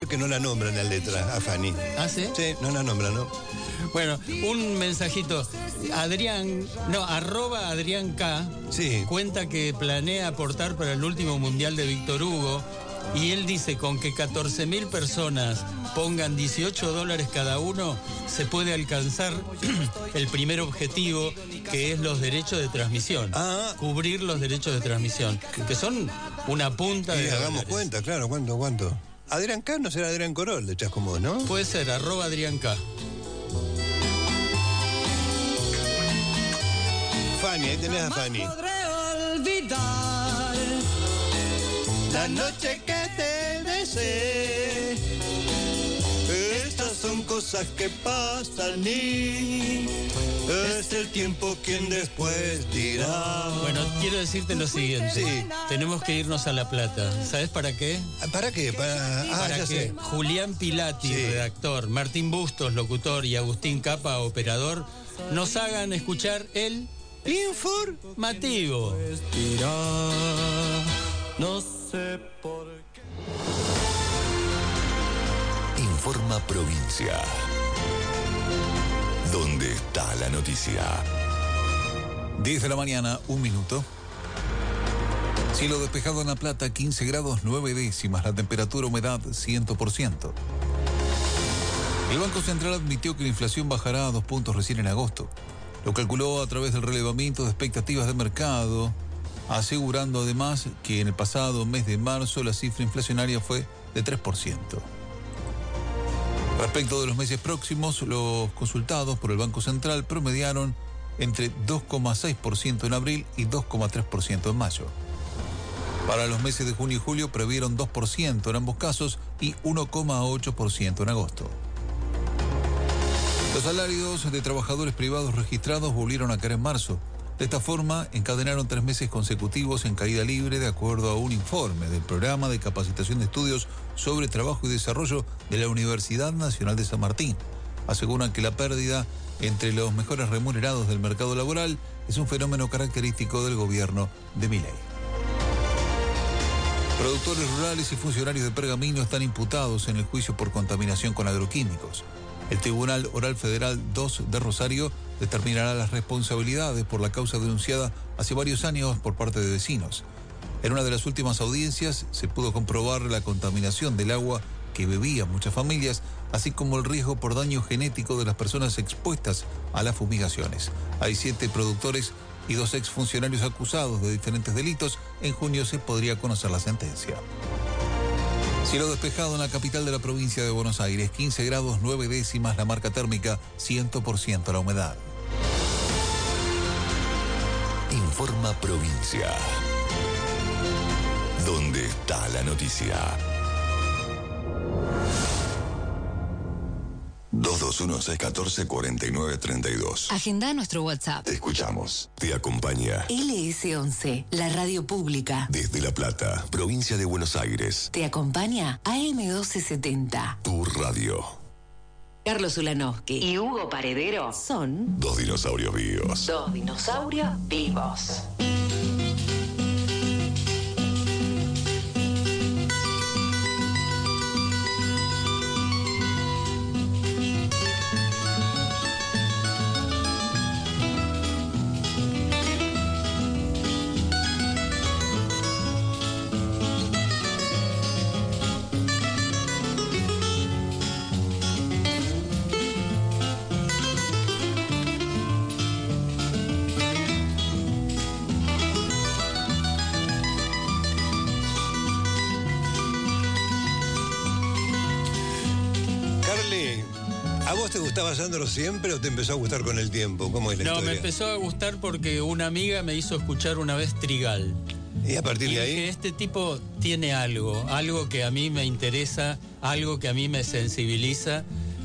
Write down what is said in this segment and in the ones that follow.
que no la nombran la letra a Fanny. ¿Ah, sí? Sí, no la nombran, ¿no? Bueno, un mensajito. @ Adrián K. Sí. Cuenta que planea aportar para el último mundial de Víctor Hugo. Y él dice, con que 14.000 personas pongan $18 cada uno, se puede alcanzar el primer objetivo, que es los derechos de transmisión. Cubrir los derechos de transmisión, que son una punta de hagamos dólares. cuenta, claro, ¿cuánto? Adrián K no será Adrián Corol de Chascomús, ¿no? Puede ser, @ Adrián K. Fanny, ahí tenés a Fanny. La noche que te deseé, estas son cosas que pasan y es el tiempo quien después dirá. Bueno, quiero decirte lo siguiente. Sí. Tenemos que irnos a La Plata. ¿Sabes para qué? ¿Para qué? Para ya que sé. Julián Pilati, Sí. redactor, Martín Bustos, locutor, y Agustín Capa, operador, nos hagan escuchar el informativo. No sé por qué. Informa Provincia. ¿Dónde está la noticia? 10 de la mañana, 1 minuto. Cielo despejado en La Plata, 15 grados 9 décimas. La temperatura, humedad, 100%. El Banco Central admitió que la inflación bajará a 2 puntos recién en agosto. Lo calculó a través del relevamiento de expectativas de mercado, asegurando además que en el pasado mes de marzo la cifra inflacionaria fue de 3%. Respecto de los meses próximos, los consultados por el Banco Central promediaron entre 2,6% en abril y 2,3% en mayo. Para los meses de junio y julio previeron 2% en ambos casos y 1,8% en agosto. Los salarios de trabajadores privados registrados volvieron a caer en marzo. De esta forma, encadenaron 3 meses consecutivos en caída libre, de acuerdo a un informe del Programa de Capacitación de Estudios sobre Trabajo y Desarrollo de la Universidad Nacional de San Martín. Aseguran que la pérdida entre los mejores remunerados del mercado laboral es un fenómeno característico del gobierno de Milei. Productores rurales y funcionarios de Pergamino están imputados en el juicio por contaminación con agroquímicos. El Tribunal Oral Federal 2 de Rosario determinará las responsabilidades por la causa denunciada hace varios años por parte de vecinos. En una de las últimas audiencias se pudo comprobar la contaminación del agua que bebían muchas familias, así como el riesgo por daño genético de las personas expuestas a las fumigaciones. Hay 7 productores y 2 exfuncionarios acusados de diferentes delitos. En junio se podría conocer la sentencia. Cielo despejado en la capital de la provincia de Buenos Aires, 15 grados 9 décimas la marca térmica, 100% la humedad. Informa Provincia. ¿Dónde está la noticia? 221-614-4932. Agenda nuestro WhatsApp. Te escuchamos. Te acompaña LS11, la radio pública. desde La Plata, provincia de Buenos Aires. Te acompaña AM1270. Tu radio. Carlos Ulanowski y Hugo Paredero son 2 dinosaurios vivos. 2 dinosaurios vivos. ¿A vos te gustaba Sandro siempre o te empezó a gustar con el tiempo? ¿Cómo es la historia? No, me empezó a gustar porque una amiga me hizo escuchar una vez Trigal. ¿Y a partir de ahí? Dije, este tipo tiene algo que a mí me interesa, algo que a mí me sensibiliza.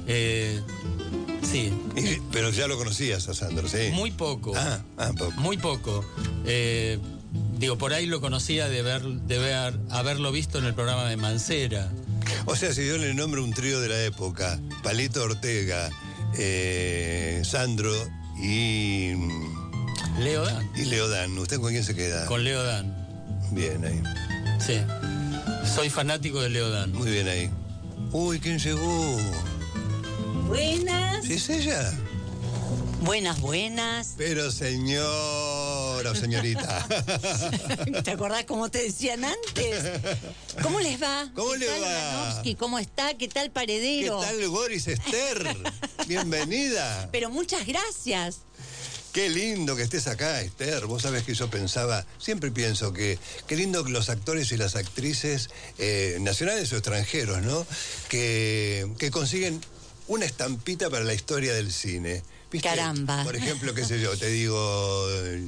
Sí. Pero ya lo conocías a Sandro, ¿sí? Muy poco. Poco. Muy poco. Digo, por ahí lo conocía de haberlo visto en el programa de Mancera. O sea, se dio en el nombre un trío de la época. Palito Ortega, Sandro y... Leo Dan. Y Leo Dan. ¿Usted con quién se queda? Con Leo Dan. Bien ahí. Sí. Soy fanático de Leo Dan. Muy bien ahí. Uy, ¿quién llegó? Buenas. ¿Sí es ella? Buenas. Pero señora o señorita. ¿Te acordás cómo te decían antes? ¿Cómo les va? ¿Cómo le tal, va? Ulanovsky? ¿Cómo está? ¿Qué tal, ¿Qué Paredero? tal, Boris Esther? Bienvenida. Pero muchas gracias. Qué lindo que estés acá, Esther. Vos sabés que yo pensaba, siempre pienso que qué lindo que los actores y las actrices nacionales o extranjeros, ¿no? Que consiguen una estampita para la historia del cine. ¿Viste? Caramba. Por ejemplo, qué sé yo, te digo,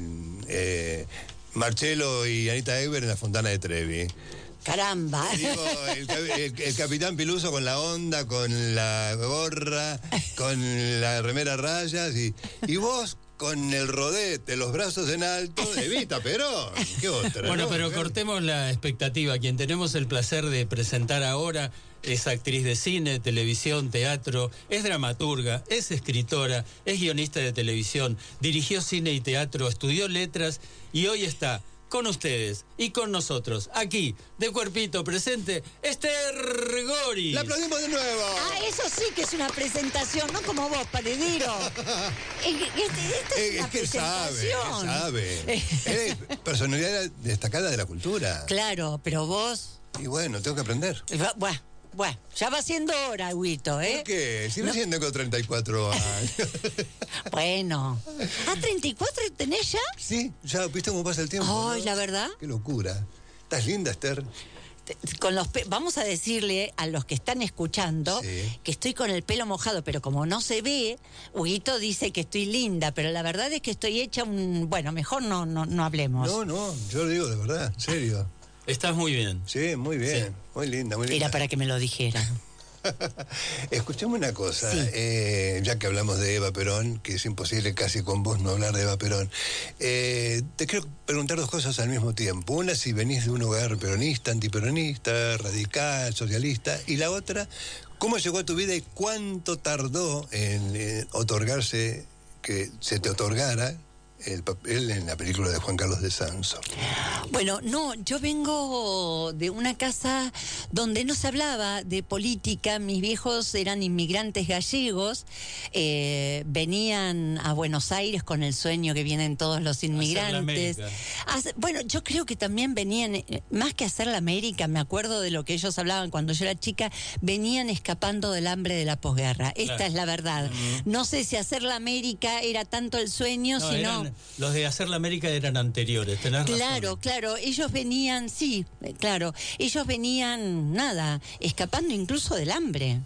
Marcello y Anita Ekberg en La Fontana de Trevi. Caramba. Digo, el Capitán Piluso con la onda, con la gorra, con la remera a rayas y vos con el rodete, los brazos en alto, Evita Perón. ¿Qué otra? Bueno, ¿no? pero cortemos la expectativa. Quien tenemos el placer de presentar ahora es actriz de cine, televisión, teatro, es dramaturga, es escritora, es guionista de televisión, dirigió cine y teatro, estudió letras y hoy está con ustedes y con nosotros, aquí, de cuerpito presente, Esther Goris. ¡La aplaudimos de nuevo! Ah, eso sí que es una presentación, no como vos, Paredero. Esto es una que presentación. sabe. Es personalidad destacada de la cultura. Claro, pero vos... Y bueno, tengo que aprender. Bueno, ya va siendo hora, Huito, ¿eh? ¿Por qué? Si recién tengo 34 años. Bueno. ¿Ah, 34 tenés ya? Sí, ya, ¿viste cómo pasa el tiempo? Ay, ¿no? la verdad. Qué locura. Estás linda, Esther. Vamos a decirle a los que están escuchando que estoy con el pelo mojado, pero como no se ve, Huguito dice que estoy linda, pero la verdad es que estoy hecha bueno, mejor no hablemos. No, yo lo digo de verdad, en serio. Estás muy bien. Sí, muy bien, Sí. Muy linda, muy linda. Era para que me lo dijera. Escuchame una cosa, Sí. ya que hablamos de Eva Perón, que es imposible casi con vos no hablar de Eva Perón, te quiero preguntar dos cosas al mismo tiempo. Una, si venís de un hogar peronista, antiperonista, radical, socialista, y la otra, ¿cómo llegó a tu vida y cuánto tardó en otorgarse, que se te otorgara el papel en la película de Juan Carlos de Sanso? Bueno, no, yo vengo de una casa donde no se hablaba de política. Mis viejos eran inmigrantes gallegos, venían a Buenos Aires con el sueño que vienen todos los inmigrantes. Bueno, yo creo que también venían, más que hacer la América, me acuerdo de lo que ellos hablaban cuando yo era chica, venían escapando del hambre de la posguerra. Esta es la verdad. No sé si hacer la América era tanto el sueño, sino... Los de hacer la América eran anteriores, tenés razón. Claro, ellos venían, ellos venían, escapando incluso del hambre.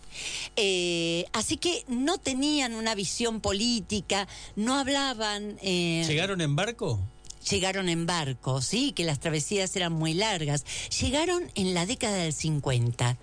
Así que no tenían una visión política, no hablaban... ¿Llegaron en barco? Llegaron en barco, sí, que las travesías eran muy largas. Llegaron en la década del 50.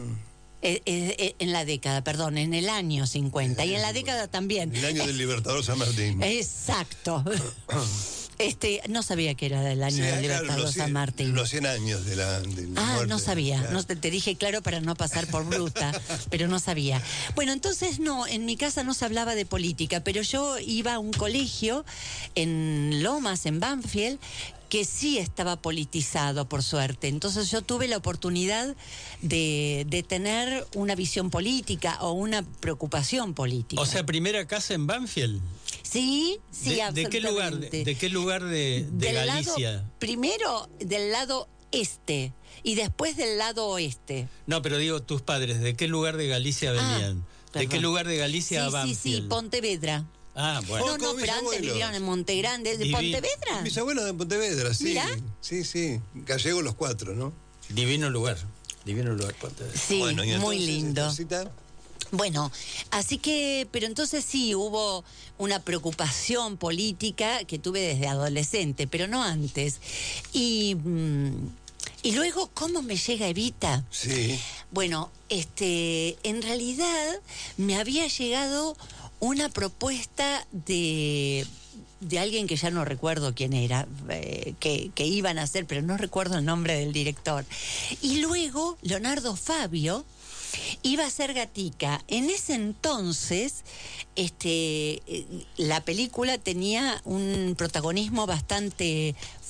En la década, perdón, en el año 50 y en la década también. El año del Libertador San Martín. Exacto. No sabía que era del año del Libertador San Martín. Los 100 años de la muerte. No sabía. Claro. No, te dije claro para no pasar por bruta, pero no sabía. Bueno, entonces en mi casa no se hablaba de política, pero yo iba a un colegio en Lomas, en Banfield, que sí estaba politizado, por suerte. Entonces yo tuve la oportunidad de tener una visión política o una preocupación política. O sea, primera casa en Banfield. Sí, ¿De qué lugar? ¿De qué lugar de Galicia? Primero del lado este y después del lado oeste. No, pero digo, tus padres, ¿de qué lugar de Galicia venían? ¿De qué lugar de Galicia a Banfield? Sí, Pontevedra. Ah, bueno. No, pero antes vivieron en Montegrande. ¿De Pontevedra? Mis abuelos de Pontevedra, sí. ¿Mirá? Sí. Gallegos los 4, ¿no? Divino lugar, Pontevedra. Sí, bueno, y muy entonces, lindo. Esthercita, Bueno, así que, pero entonces sí, hubo una preocupación política que tuve desde adolescente, pero no antes. Y luego, ¿cómo me llega Evita? Sí. Bueno, en realidad me había llegado una propuesta de alguien que ya no recuerdo quién era, que iban a hacer, pero no recuerdo el nombre del director. Y luego Leonardo Fabio iba a ser Gatica. En ese entonces, la película tenía un protagonismo bastante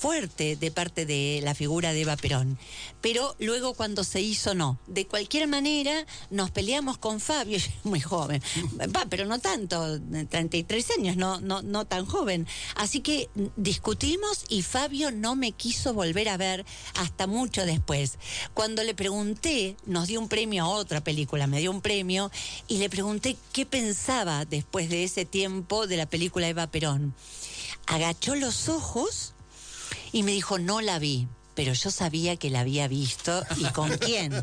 fuerte de parte de la figura de Eva Perón. Pero luego cuando se hizo, no. De cualquier manera, nos peleamos con Fabio, yo era muy joven, pero no tanto, 33 años, no tan joven. Así que discutimos y Fabio no me quiso volver a ver hasta mucho después. Cuando le pregunté, nos dio un premio a otra película, me dio un premio, y le pregunté qué pensaba después de ese tiempo de la película Eva Perón. Agachó los ojos y me dijo, no la vi, pero yo sabía que la había visto y con quién.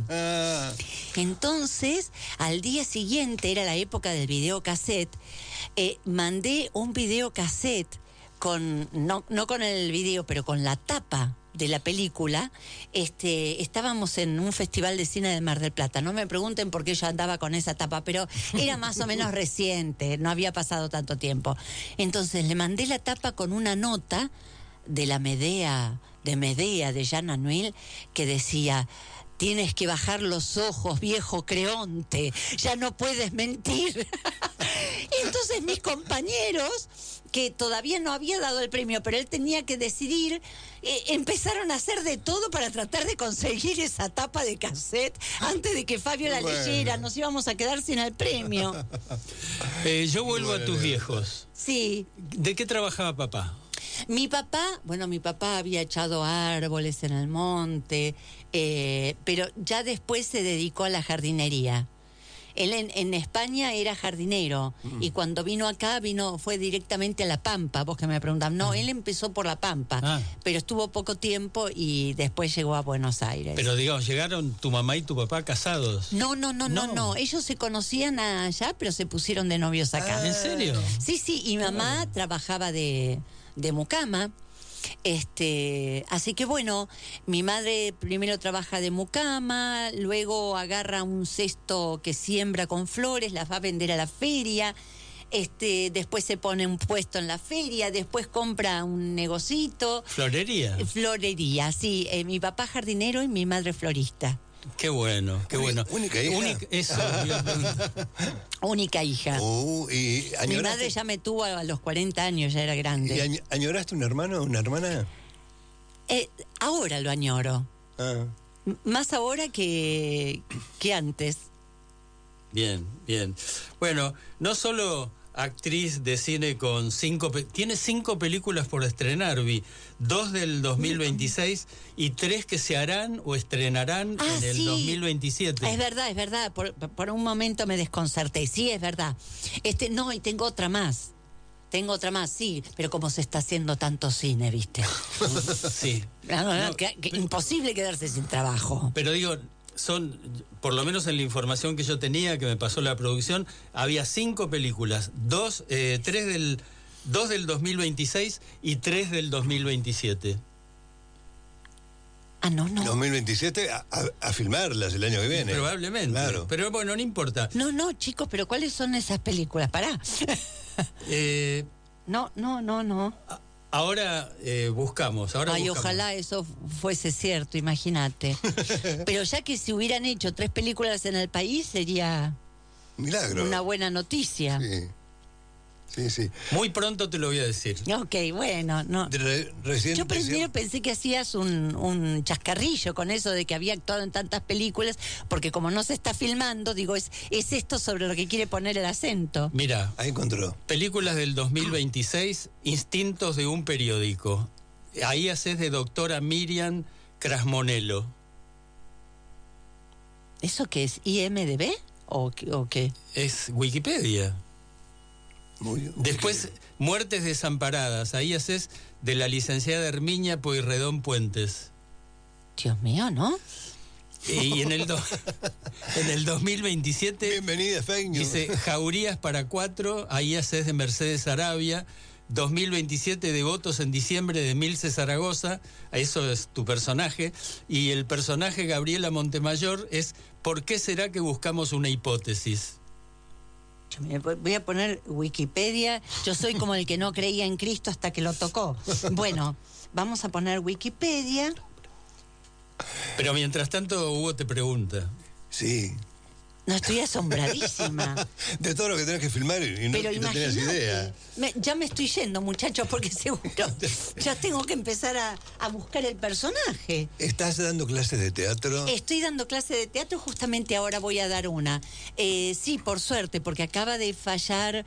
Entonces, al día siguiente, era la época del videocassette, mandé un videocassette con, no con el video, pero con la tapa de la película. Estábamos en un festival de cine de Mar del Plata. No me pregunten por qué yo andaba con esa tapa, pero era más o menos reciente, no había pasado tanto tiempo. Entonces le mandé la tapa con una nota de la Medea de Jean Anouilh, que decía: tienes que bajar los ojos, viejo creonte, ya no puedes mentir. Y entonces mis compañeros, que todavía no había dado el premio, pero él tenía que decidir, empezaron a hacer de todo para tratar de conseguir esa tapa de cassette antes de que Fabio la leyera. Nos íbamos a quedar sin el premio. Yo vuelvo a tus viejos. Sí. ¿De qué trabajaba papá? Mi papá había echado árboles en el monte, pero ya después se dedicó a la jardinería. Él en España era jardinero y cuando vino acá fue directamente a La Pampa. Vos que me preguntan, no, él empezó por La Pampa, pero estuvo poco tiempo y después llegó a Buenos Aires. Pero digamos, ¿llegaron tu mamá y tu papá casados? No. Ellos se conocían allá, pero se pusieron de novios acá. ¿En serio? Sí, y mamá trabajaba de mucama. Así que bueno, mi madre primero trabaja de mucama, luego agarra un cesto que siembra con flores, las va a vender a la feria, después se pone un puesto en la feria, después compra un negocito. ¿Florería? Florería, sí. Mi papá jardinero y mi madre florista. Qué bueno, qué bueno. ¿Única hija? Eso. Única hija. ¿Y mi madre ya me tuvo a los 40 años, ya era grande. ¿Y añoraste un hermano o una hermana? Ahora lo añoro. Más ahora que antes. Bien. Bueno, no solo actriz de cine con tiene 5 películas por estrenar, 2 del 2026 y 3 que se harán o estrenarán en el 2027. Es verdad, por un momento me desconcerté, sí, es verdad. No, y tengo otra más, sí, pero como se está haciendo tanto cine, ¿viste? Sí. Imposible quedarse sin trabajo. Pero digo, por lo menos en la información que yo tenía, que me pasó la producción, había 5 películas, 2 del 2026 y 3 del 2027. No. 2027 a filmarlas el año que viene. Probablemente. Claro. Pero bueno, no importa. No, chicos, pero ¿cuáles son esas películas? Pará. No. Ahora buscamos. Ojalá eso fuese cierto, imagínate. Pero ya que si hubieran hecho 3 películas en el país, sería milagro. Una buena noticia. Sí. Muy pronto te lo voy a decir. Ok, bueno, no. Yo primero pensé que hacías un chascarrillo con eso de que había actuado en tantas películas, porque como no se está filmando, digo, es esto sobre lo que quiere poner el acento. Mira, ahí encontró. Películas del 2026, Instintos de un periódico. Ahí haces de doctora Miriam Crasmonello. ¿Eso qué es? ¿IMDb? ¿O qué? Es Wikipedia. Muy bien. Después, Muertes desamparadas. Ahí haces de la licenciada Herminia Pueyrredón Puentes. Dios mío, ¿no? Y en el 2027... Bienvenida, Fake News. Dice Jaurías para 4. Ahí haces de Mercedes Arabia. 2027, Devotos en diciembre, de Milce Zaragoza. Eso es tu personaje. Y el personaje Gabriela Montemayor es ¿Por qué será que buscamos una hipótesis? Voy a poner Wikipedia. Yo soy como el que no creía en Cristo hasta que lo tocó. Bueno, vamos a poner Wikipedia. Pero mientras tanto, Hugo te pregunta. Sí. No, estoy asombradísima. De todo lo que tenés que filmar y no tenías idea. Ya me estoy yendo, muchachos, porque seguro ya tengo que empezar a buscar el personaje. ¿Estás dando clases de teatro? Estoy dando clases de teatro, justamente ahora voy a dar una. Sí, por suerte, porque acaba de fallar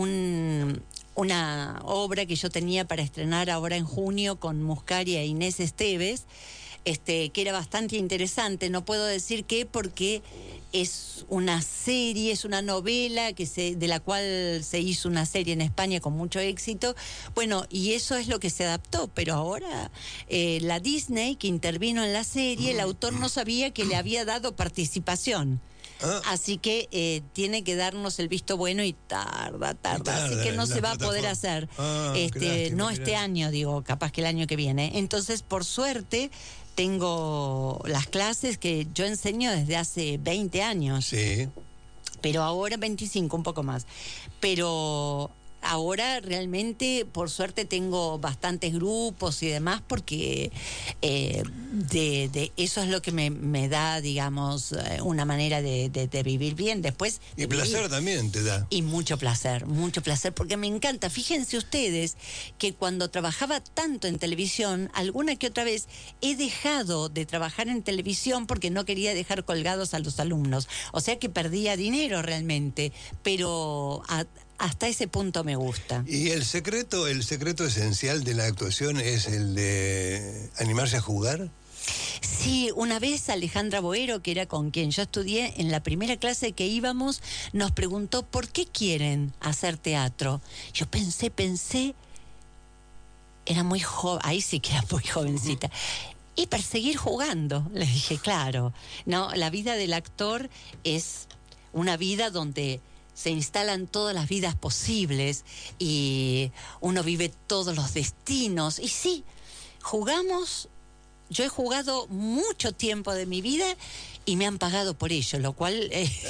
una obra que yo tenía para estrenar ahora en junio con Muscari e Inés Esteves, que era bastante interesante. No puedo decir qué porque es una serie, es una novela de la cual se hizo una serie en España con mucho éxito. Bueno, y eso es lo que se adaptó, pero ahora la Disney que intervino en la serie, el autor no sabía que le había dado participación. Así que tiene que darnos el visto bueno y tarda. Así que no se va a poder hacer. No este año, digo, capaz que el año que viene. Entonces, por suerte, tengo las clases que yo enseño desde hace 20 años. Sí. Pero ahora 25, un poco más. Pero ahora realmente, por suerte, tengo bastantes grupos y demás, porque de eso es lo que me da, digamos, una manera de vivir bien. Después. Y placer también te da. Y mucho placer, porque me encanta. Fíjense ustedes que cuando trabajaba tanto en televisión, alguna que otra vez he dejado de trabajar en televisión porque no quería dejar colgados a los alumnos. O sea que perdía dinero realmente, pero hasta ese punto me gusta. Y el secreto esencial de la actuación es el de animarse a jugar. Sí, una vez Alejandra Boero, que era con quien yo estudié, en la primera clase que íbamos, nos preguntó ¿por qué quieren hacer teatro? Yo pensé, era muy joven, ahí sí que era muy jovencita. Y perseguir jugando, le dije, claro. No, la vida del actor es una vida donde se instalan todas las vidas posibles y uno vive todos los destinos. Y sí, jugamos. Yo he jugado mucho tiempo de mi vida y me han pagado por ello, lo cual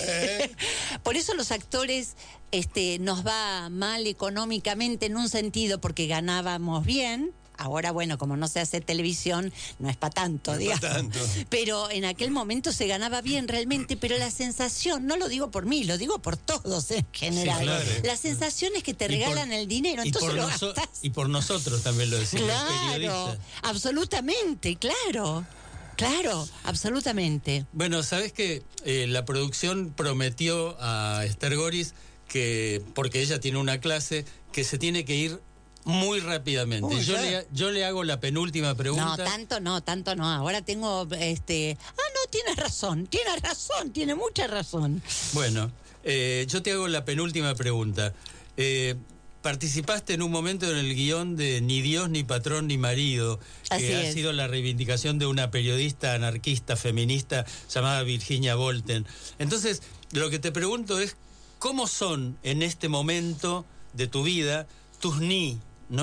por eso los actores nos va mal económicamente en un sentido, porque ganábamos bien. Ahora, bueno, como no se hace televisión, no es para tanto, digamos. Pero en aquel momento se ganaba bien realmente, pero la sensación, no lo digo por mí, lo digo por todos en general. Sí, claro. La sensación es que te regalan el dinero, entonces lo gastás. Y por nosotros también lo decimos. Claro, absolutamente, claro, absolutamente. Bueno, ¿sabes qué? La producción prometió a Esther Goris que, porque ella tiene una clase, que se tiene que ir muy rápidamente. Yo le hago la penúltima pregunta. Tanto no. Ahora tengo tienes razón, tiene mucha razón. Bueno, yo te hago la penúltima pregunta. Participaste en un momento en el guión de Ni Dios, ni patrón, ni marido, que ha sido la reivindicación de una periodista anarquista feminista llamada Virginia Volten. Entonces, lo que te pregunto es, ¿cómo son en este momento de tu vida tus ni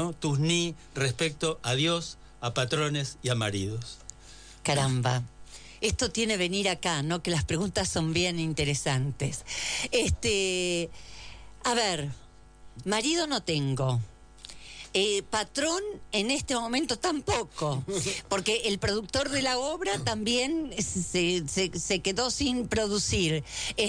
respecto a Dios, a patrones y a maridos? Caramba, esto tiene venir acá, ¿no? Que las preguntas son bien interesantes. A ver, marido no tengo. Patrón en este momento tampoco, porque el productor de la obra también se quedó sin producir.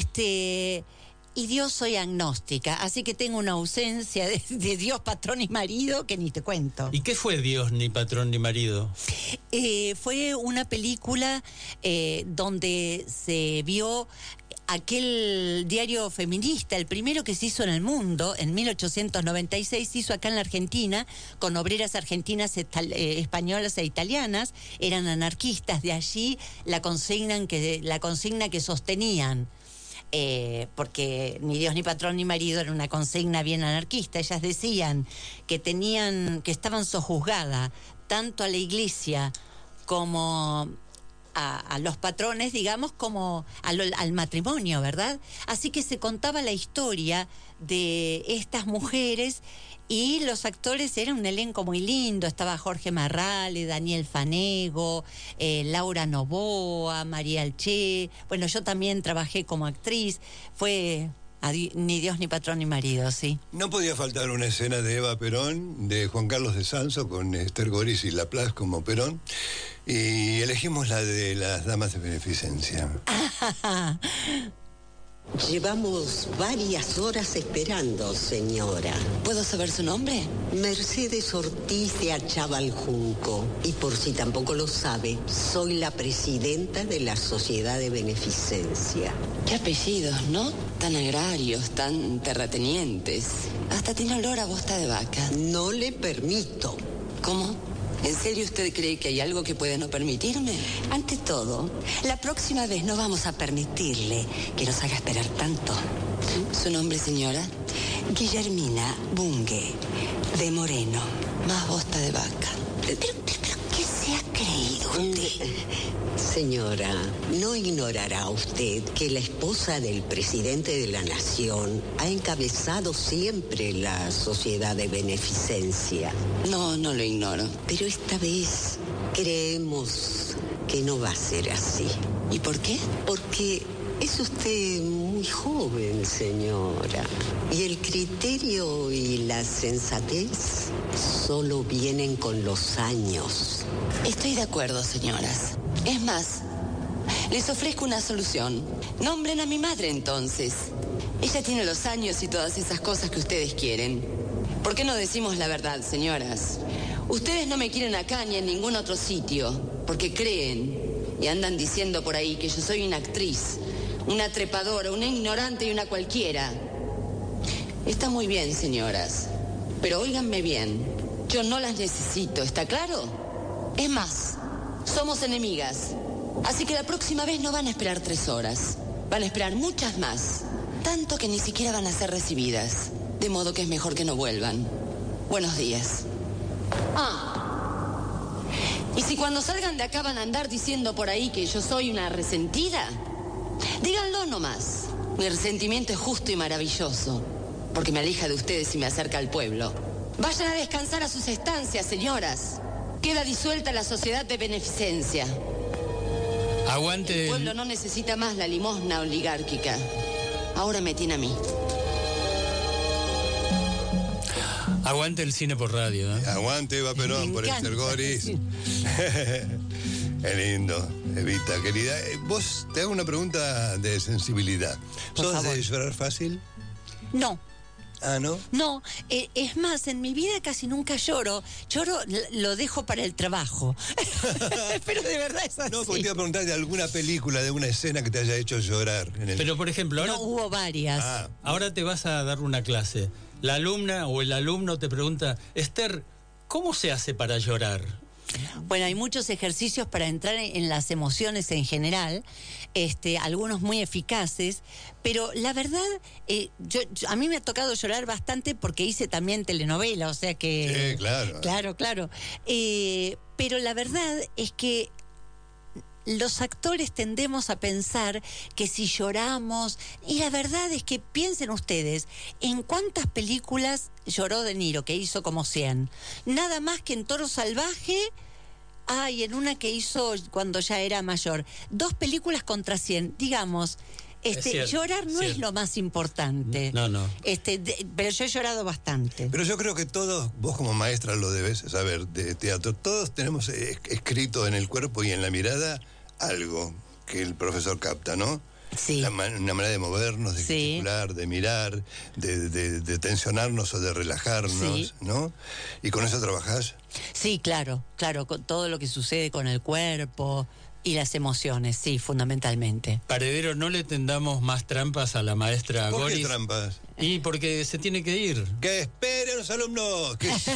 Y Dios, soy agnóstica, así que tengo una ausencia de Dios, patrón y marido que ni te cuento. ¿Y qué fue Dios, ni patrón, ni marido? Fue una película donde se vio aquel diario feminista, el primero que se hizo en el mundo, en 1896, se hizo acá en la Argentina, con obreras argentinas, españolas e italianas, eran anarquistas, de allí la consigna que sostenían. Porque ni Dios, ni patrón, ni marido era una consigna bien anarquista. Ellas decían que estaban sojuzgadas tanto a la iglesia como a los patrones, digamos, como al matrimonio, ¿verdad? Así que se contaba la historia de estas mujeres. Y los actores, era un elenco muy lindo, estaba Jorge Marrale, Daniel Fanego, Laura Novoa, María Alché. Bueno, yo también trabajé como actriz, fue Ni Dios, ni patrón, ni marido, sí. No podía faltar una escena de Eva Perón, de Juan Carlos de Sanso, con Esther Goris y Laplace como Perón, y elegimos la de las damas de beneficencia. Llevamos varias horas esperando, señora. ¿Puedo saber su nombre? Mercedes Ortiz de Achaval Junco. Y por si tampoco lo sabe, soy la presidenta de la Sociedad de Beneficencia. Qué apellidos, ¿no? Tan agrarios, tan terratenientes. Hasta tiene olor a bosta de vaca. No le permito. ¿Cómo? ¿En serio usted cree que hay algo que puede no permitirme? Ante todo, la próxima vez no vamos a permitirle que nos haga esperar tanto. ¿Su nombre, señora? Guillermina Bunge, de Moreno. Más bosta de vaca. Pero, ¿qué se ha creído usted? Señora, no ignorará usted que la esposa del presidente de la Nación ha encabezado siempre la Sociedad de Beneficencia. No, no lo ignoro. Pero esta vez creemos que no va a ser así. ¿Y por qué? Porque es usted muy joven, señora. Y el criterio y la sensatez solo vienen con los años. Estoy de acuerdo, señoras. Es más, les ofrezco una solución. Nombren a mi madre entonces. Ella tiene los años y todas esas cosas que ustedes quieren. ¿Por qué no decimos la verdad, señoras? Ustedes no me quieren acá ni en ningún otro sitio, porque creen y andan diciendo por ahí que yo soy una actriz, una trepadora, una ignorante y una cualquiera. Está muy bien, señoras, pero óiganme bien. Yo no las necesito, ¿está claro? Es más, somos enemigas. Así que la próxima vez no van a esperar 3 horas. Van a esperar muchas más. Tanto que ni siquiera van a ser recibidas. De modo que es mejor que no vuelvan. Buenos días. Y si cuando salgan de acá van a andar diciendo por ahí que yo soy una resentida, díganlo nomás. Mi resentimiento es justo y maravilloso, porque me aleja de ustedes y me acerca al pueblo. Vayan a descansar a sus estancias, señoras. Queda disuelta la Sociedad de Beneficencia. Aguante. El pueblo no necesita más la limosna oligárquica. Ahora me tiene a mí. Aguante el cine por radio, ¿eh? Aguante Eva Perón por el Sergoris. Qué lindo, Evita, querida. Vos, te hago una pregunta de sensibilidad. ¿Sos de llorar fácil? No. Ah, ¿no? No, es más, en mi vida casi nunca lloro. Lloro, lo dejo para el trabajo. Pero de verdad es así. No, porque te iba a preguntar de alguna película, de una escena que te haya hecho llorar. Pero, por ejemplo, ahora... No, hubo varias. Ahora te vas a dar una clase. La alumna o el alumno te pregunta, Esther, ¿cómo se hace para llorar? Bueno, hay muchos ejercicios para entrar en las emociones en general, algunos muy eficaces, pero la verdad, a mí me ha tocado llorar bastante porque hice también telenovela, o sea que... Sí, claro. Claro. Pero la verdad es que los actores tendemos a pensar que si lloramos, y la verdad es que piensen ustedes, ¿en cuántas películas lloró De Niro, que hizo como 100? Nada más que en Toro Salvaje, y en una que hizo cuando ya era mayor. 2 películas contra 100, digamos. Llorar no es lo más importante. No. Pero yo he llorado bastante. Pero yo creo que todos, vos como maestra lo debes saber de teatro, todos tenemos escrito en el cuerpo y en la mirada algo que el profesor capta, ¿no? Sí. Una manera de movernos, de gesticular, de mirar, de tensionarnos o de relajarnos, ¿no? ¿Y con eso trabajás? Sí, claro, con todo lo que sucede con el cuerpo y las emociones, sí, fundamentalmente. Paredero, no le tendamos más trampas a la maestra Goris. ¿Por qué trampas? Y porque se tiene que ir. ¡Que esperen los alumnos!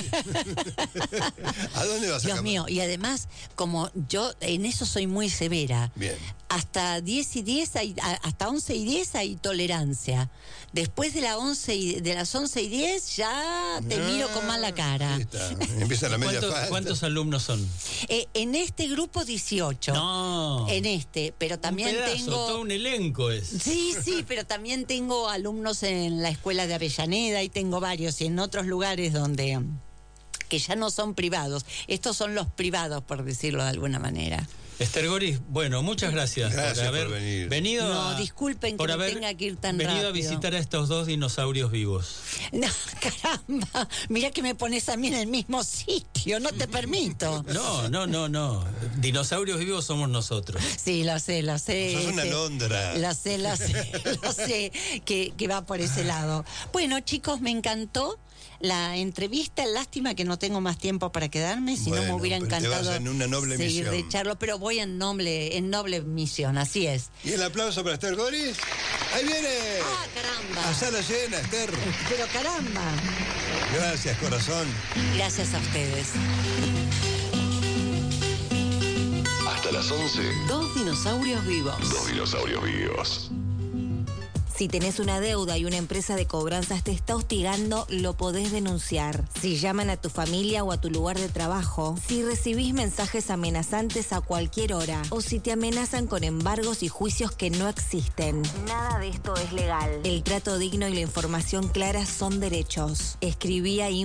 ¿A dónde vas a Dios mío, y además, como yo en eso soy muy severa. Bien. Hasta 10 y 10 hasta 11 y 10 hay tolerancia. Después de las 11 y 10 ya te miro con mala cara. Empieza la media fase. ¿Cuántos alumnos son? En este grupo 18. No. Pero también tengo todo un elenco es. Sí, pero también tengo alumnos en la escuela de Avellaneda y tengo varios y en otros lugares donde que ya no son privados. Estos son los privados, por decirlo de alguna manera. Esther Goris, bueno, muchas gracias por haber venido. No, disculpen que no tenga que ir tan rápido. Venido a visitar a estos dos dinosaurios vivos. No, caramba, mirá que me pones a mí en el mismo sitio, no te permito. No. Dinosaurios vivos somos nosotros. Sí, lo sé. Sos una alondra. Lo sé, que va por ese lado. Bueno, chicos, me encantó la entrevista. Lástima que no tengo más tiempo para quedarme, si no me hubiera encantado te vas en una noble seguir misión. de charlo, pero voy en noble misión, así es. ¿Y el aplauso para Esther Goris? ¡Ahí viene! ¡Ah, caramba! A sala llena, Esther. Pero caramba. Gracias, corazón. Gracias a ustedes. Hasta las 11. Dos dinosaurios vivos. Dos dinosaurios vivos. Si tenés una deuda y una empresa de cobranzas te está hostigando, lo podés denunciar. Si llaman a tu familia o a tu lugar de trabajo, si recibís mensajes amenazantes a cualquier hora o si te amenazan con embargos y juicios que no existen. Nada de esto es legal. El trato digno y la información clara son derechos. Escribí a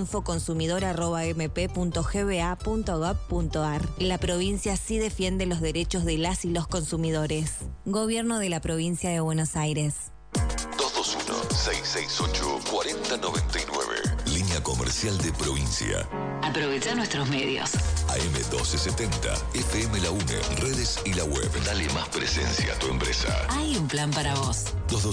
infoconsumidor@mp.gba.gov.ar. La provincia sí defiende los derechos de las y los consumidores. Gobierno de la Provincia de Buenos Aires. 221-668-4099. Línea comercial de provincia. Aprovecha nuestros medios. AM1270, FM La UNE, redes y la web. Dale más presencia a tu empresa. Hay un plan para vos.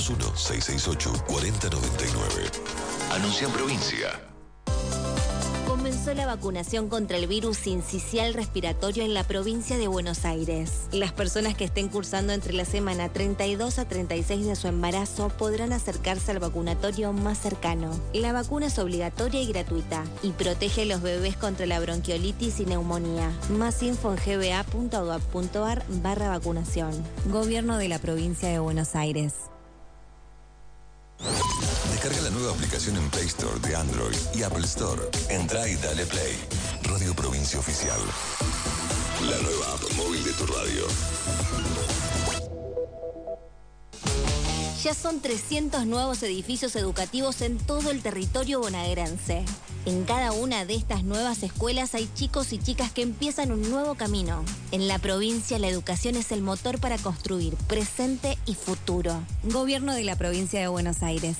221-668-4099. Anuncia en provincia. Comenzó la vacunación contra el virus sincicial respiratorio en la provincia de Buenos Aires. Las personas que estén cursando entre la semana 32 a 36 de su embarazo podrán acercarse al vacunatorio más cercano. La vacuna es obligatoria y gratuita y protege a los bebés contra la bronquiolitis y neumonía. Más info en gba.gov.ar/vacunación. Gobierno de la provincia de Buenos Aires. Descarga la nueva aplicación en Play Store de Android y Apple Store. Entra y dale play. Radio Provincia Oficial. La nueva app móvil de tu radio. Ya son 300 nuevos edificios educativos en todo el territorio bonaerense. En cada una de estas nuevas escuelas hay chicos y chicas que empiezan un nuevo camino. En la provincia, la educación es el motor para construir presente y futuro. Gobierno de la provincia de Buenos Aires.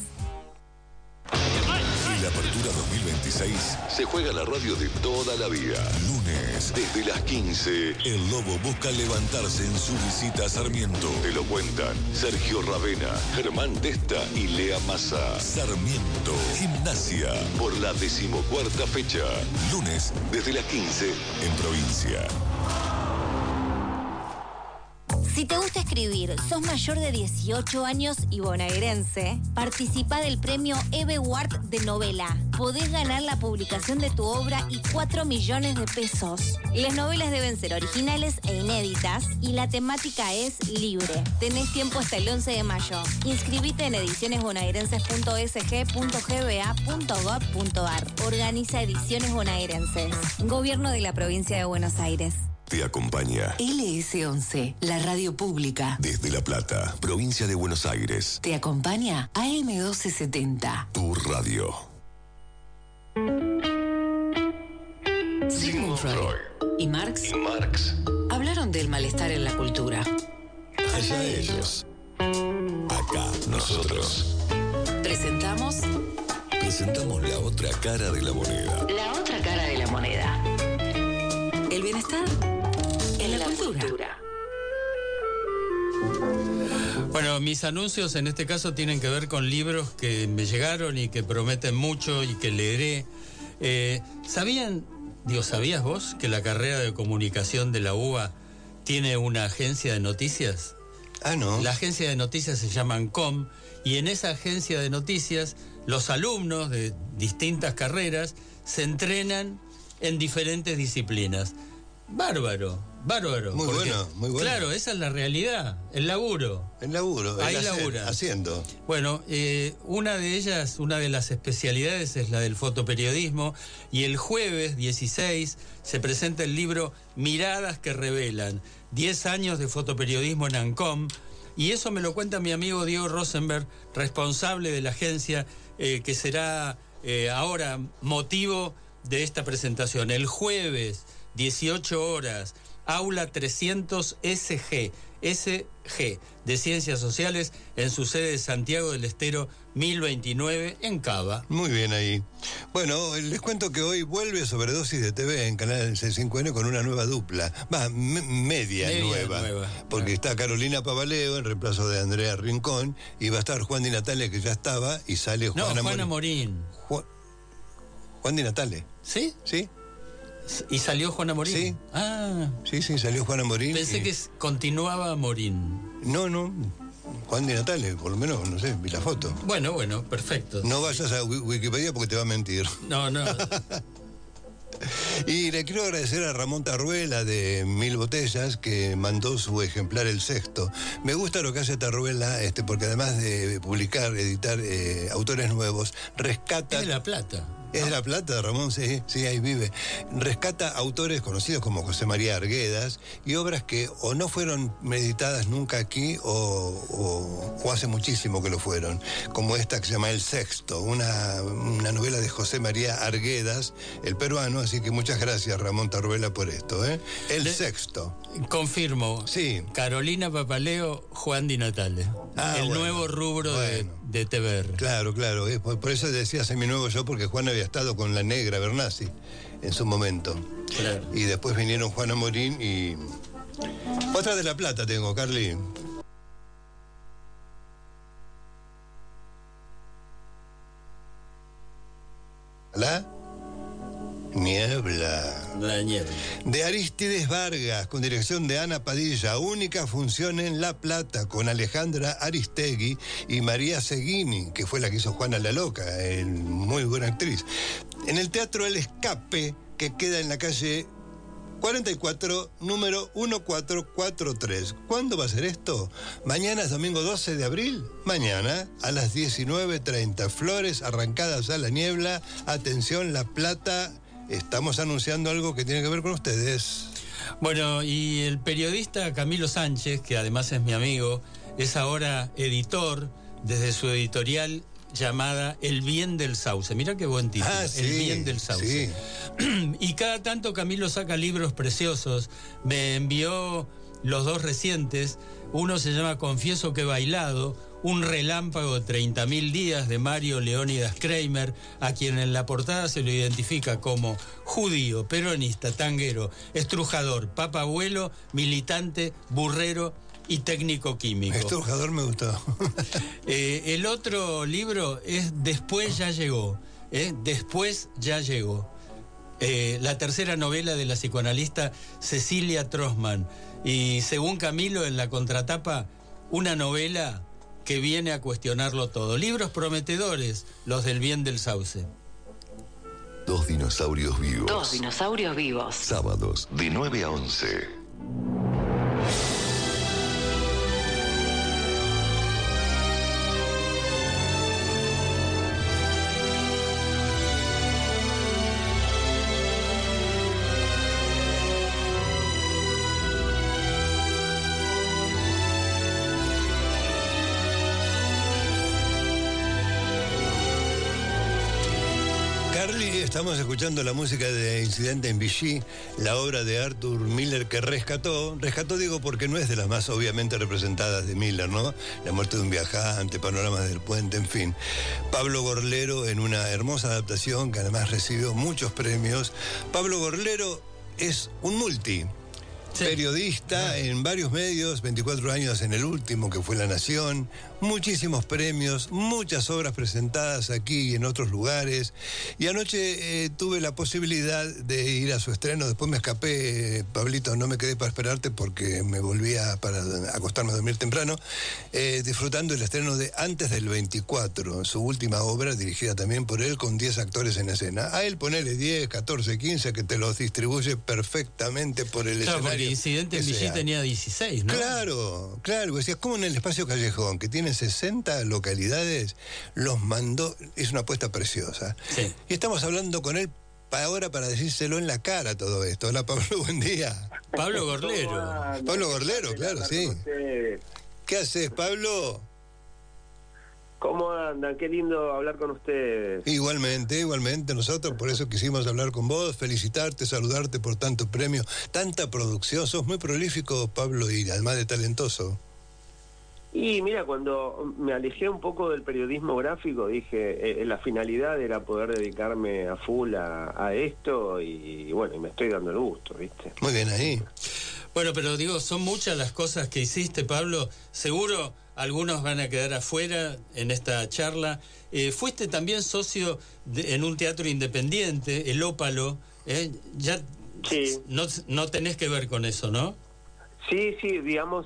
En la apertura 2026 se juega la radio de toda la vida. Lunes, desde las 15, el Lobo busca levantarse en su visita a Sarmiento. Te lo cuentan Sergio Ravena, Germán Testa y Lea Massa. Sarmiento, Gimnasia, por la 14ª fecha. Lunes, desde las 15, en provincia. Si te gusta escribir, sos mayor de 18 años y bonaerense, participa del premio Eve Ward de novela. Podés ganar la publicación de tu obra y 4 millones de pesos. Las novelas deben ser originales e inéditas y la temática es libre. Tenés tiempo hasta el 11 de mayo. Inscribite en edicionesbonaerenses.sg.gba.gov.ar. Organiza Ediciones Bonaerenses. Gobierno de la provincia de Buenos Aires. Te acompaña LS11, la radio pública. desde La Plata, provincia de Buenos Aires. Te acompaña AM1270. Tu radio. Sigmund Freud y Marx hablaron del malestar en la cultura. Allá ellos. Acá nosotros. Presentamos Presentamos la otra cara de la moneda. la otra cara de la moneda. El bienestar en la cultura. Bueno, mis anuncios en este caso tienen que ver con libros que me llegaron y que prometen mucho y que leeré. ¿Sabías vos que la carrera de comunicación de la UBA tiene una agencia de noticias? Ah, ¿no? La agencia de noticias se llama ANCOM y en esa agencia de noticias los alumnos de distintas carreras se entrenan en diferentes disciplinas. Bárbaro. Muy bueno. Claro, esa es la realidad, el laburo. Ahí laburan. Haciendo. Bueno, una de ellas, una de las especialidades es la del fotoperiodismo y el jueves 16 se presenta el libro Miradas que revelan, 10 años de fotoperiodismo en ANCOM, y eso me lo cuenta mi amigo Diego Rosenberg, responsable de la agencia, que será ahora motivo de esta presentación. El jueves, 18 horas, Aula 300 SG de Ciencias Sociales, en su sede de Santiago del Estero 1029 en Cava. Muy bien ahí. Bueno, les cuento que hoy vuelve Sobredosis de TV en Canal C5N con una nueva dupla. Media nueva. Porque está Carolina Pavaleo en reemplazo de Andrea Rincón, y va a estar Juan Di Natale, que ya estaba, y sale Juana Morín. Juan Di Natale. ¿Sí? Sí. ¿Y salió Juana Morín? Sí. Ah. Sí, salió Juana Morín. Pensé que continuaba Morín. No. Juan Di Natale, por lo menos, no sé, vi la foto. Bueno, perfecto. No vayas a Wikipedia porque te va a mentir. No. Y le quiero agradecer a Ramón Tarruela de 1000 Botellas, que mandó su ejemplar, el sexto. Me gusta lo que hace Tarruela, porque además de publicar, editar autores nuevos, rescata... Es de La Plata. Es de La Plata, Ramón, sí, ahí vive. Rescata autores conocidos como José María Arguedas y obras que o no fueron editadas nunca aquí o hace muchísimo que lo fueron, como esta que se llama El Sexto, una novela de José María Arguedas, el peruano, así que muchas gracias, Ramón Tarruela, por esto. El Sexto. Confirmo. Sí. Carolina Pavaleo, Juan Di Natale. Nuevo rubro de TVR. Claro. Por eso decía seminuevo yo, porque Juan había estado con la negra Bernasi en su momento. Claro. Y después vinieron Juana Morín y... Otra de La Plata tengo, Carly. ¿La? Niebla. La niebla. De Aristides Vargas, con dirección de Ana Padilla. Única función en La Plata, con Alejandra Aristegui y María Seguini, que fue la que hizo Juana la Loca, muy buena actriz. En el Teatro El Escape, que queda en la calle 44, número 1443. ¿Cuándo va a ser esto? Mañana es domingo 12 de abril. Mañana a las 19:30. Flores arrancadas a la niebla. Atención, La Plata. Estamos anunciando algo que tiene que ver con ustedes. Bueno, y el periodista Camilo Sánchez, que además es mi amigo, es ahora editor desde su editorial llamada El Bien del Sauce. Mirá qué buen título, sí, El Bien del Sauce. Sí. Y cada tanto Camilo saca libros preciosos. Me envió los dos recientes. Uno se llama Confieso que he bailado, un relámpago de 30.000 días, de Mario Leónidas Kramer, a quien en la portada se lo identifica como judío, peronista, tanguero, estrujador, papa abuelo, militante, burrero y técnico químico. Estrujador me gustó. El otro libro es Después ya llegó. Después ya llegó. La tercera novela de la psicoanalista Cecilia Trossman. Y según Camilo, en la contratapa, una novela que viene a cuestionarlo todo. Libros prometedores, los del Bien del Sauce. Dos dinosaurios vivos. Dos dinosaurios vivos. Sábados, de 9 a 11. Estamos escuchando la música de Incidente en Vichy, la obra de Arthur Miller que rescató digo porque no es de las más obviamente representadas de Miller, ¿no? La muerte de un viajante, Panoramas del puente, en fin. Pablo Gorlero en una hermosa adaptación que además recibió muchos premios. Pablo Gorlero es un multi. Sí. Periodista en varios medios, 24 años en el último, que fue La Nación, muchísimos premios, muchas obras presentadas aquí y en otros lugares. Y anoche tuve la posibilidad de ir a su estreno, después me escapé, Pablito, no me quedé para esperarte porque me volvía para acostarme a dormir temprano, disfrutando el estreno de Antes del 24, su última obra, dirigida también por él, con 10 actores en escena. A él ponele 10, 14, 15, que te los distribuye perfectamente por el escenario. Porque Incidente en Vichy tenía 16, ¿no? Claro, decías, como en el Espacio Callejón, que tiene 60 localidades, los mandó, es una apuesta preciosa. Sí. Y estamos hablando con él ahora para decírselo en la cara todo esto. Hola, Pablo, buen día. Pablo Gorlero. Pablo Gorlero, claro, sí. ¿Qué haces, Pablo? ¿Cómo andan? Qué lindo hablar con ustedes. Igualmente, nosotros por eso quisimos hablar con vos, felicitarte, saludarte por tanto premio, tanta producción, sos muy prolífico, Pablo, y además de talentoso. Y mira, cuando me alejé un poco del periodismo gráfico, dije, la finalidad era poder dedicarme a full a esto, y bueno, y me estoy dando el gusto, ¿viste? Muy bien ahí. Bueno, pero digo, son muchas las cosas que hiciste, Pablo. Seguro algunos van a quedar afuera en esta charla. Fuiste también socio en un teatro independiente, el Ópalo. Ya sí. No tenés que ver con eso, ¿no? Sí, digamos,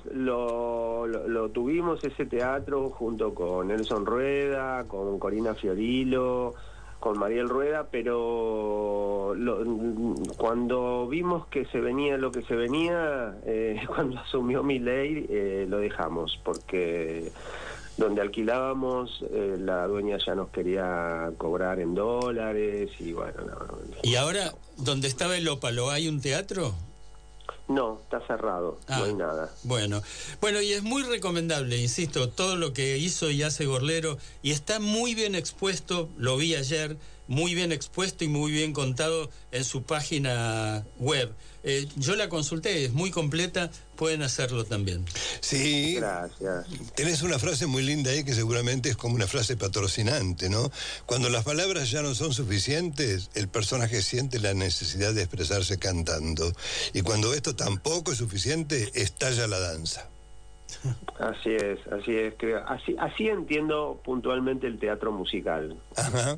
lo tuvimos ese teatro junto con Nelson Rueda, con Corina Fiorilo, con Mariel Rueda, pero cuando vimos que se venía lo que se venía, cuando asumió Milei, lo dejamos, porque donde alquilábamos, la dueña ya nos quería cobrar en dólares, y bueno... No. ¿Y ahora, donde estaba el Ópalo, hay un teatro? No, está cerrado, no hay nada. Bueno, y es muy recomendable, insisto, todo lo que hizo y hace Gorlero, y está muy bien expuesto, lo vi ayer, muy bien expuesto y muy bien contado en su página web. Yo la consulté, es muy completa, pueden hacerlo también. Sí, gracias. Tenés una frase muy linda ahí que seguramente es como una frase patrocinante, ¿no? Cuando las palabras ya no son suficientes, el personaje siente la necesidad de expresarse cantando. Y cuando esto tampoco es suficiente, estalla la danza. Así es, creo. Así entiendo puntualmente el teatro musical. Ajá.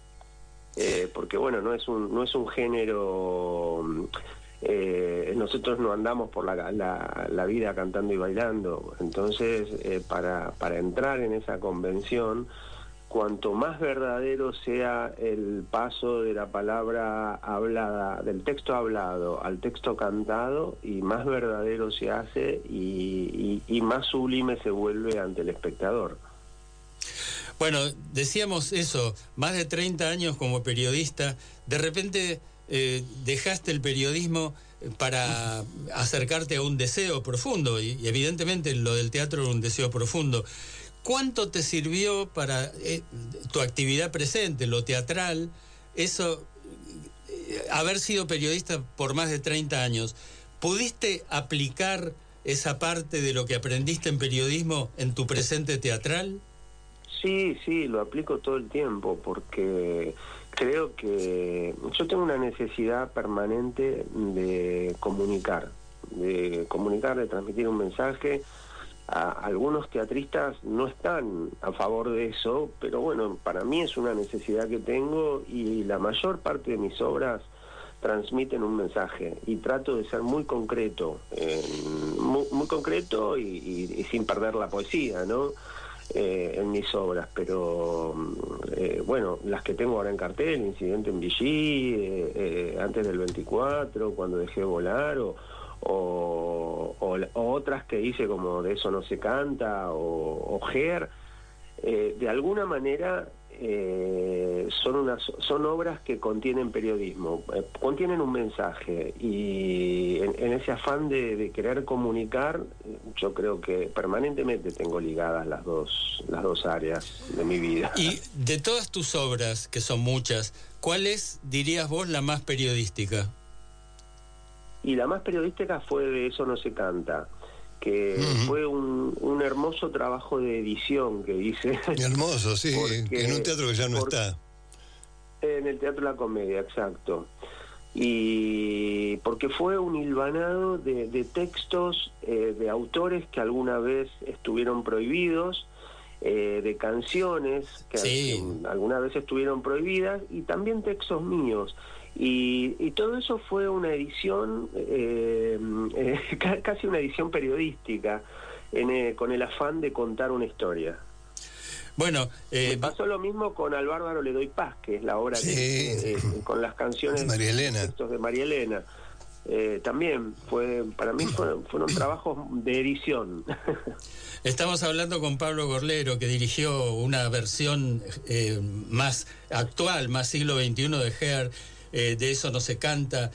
Porque bueno, no es un género... nosotros no andamos por la vida cantando y bailando, entonces para entrar en esa convención, cuanto más verdadero sea el paso de la palabra hablada, del texto hablado al texto cantado, y más verdadero se hace y más sublime se vuelve ante el espectador. Bueno, decíamos eso, más de 30 años como periodista, de repente dejaste el periodismo para acercarte a un deseo profundo, y evidentemente lo del teatro era un deseo profundo. ¿Cuánto te sirvió para tu actividad presente, lo teatral, eso, haber sido periodista por más de 30 años? ¿Pudiste aplicar esa parte de lo que aprendiste en periodismo en tu presente teatral? Sí, lo aplico todo el tiempo, porque creo que yo tengo una necesidad permanente de comunicar, de transmitir un mensaje. Algunos teatristas no están a favor de eso, pero bueno, para mí es una necesidad que tengo, y la mayor parte de mis obras transmiten un mensaje, y trato de ser muy concreto, muy concreto y sin perder la poesía, ¿no? En mis obras, pero bueno, las que tengo ahora en cartel, Incidente en Vichy, antes del 24, Cuando dejé volar, o otras que hice como De eso no se canta, o Ger, de alguna manera son obras que contienen periodismo, contienen un mensaje, y en ese afán de querer comunicar, yo creo que permanentemente tengo ligadas las dos áreas de mi vida. Y de todas tus obras, que son muchas, ¿cuál es, dirías vos, la más periodística? Y la más periodística fue De eso no se canta, que fue un hermoso trabajo de edición que hice. Hermoso, sí, en un teatro que ya no está. En el Teatro La Comedia, exacto. Y porque fue un hilvanado de textos de autores que alguna vez estuvieron prohibidos, de canciones que alguna vez estuvieron prohibidas, y también textos míos. Y todo eso fue una edición, casi una edición periodística, con el afán de contar una historia. Bueno, me pasó lo mismo con Al Bárbaro le doy paz, que es la obra que con las canciones, María Elena. Textos de María Elena. También para mí fueron trabajos de edición. Estamos hablando con Pablo Gorlero, que dirigió una versión más actual, más siglo XXI de Ger, De eso no se canta,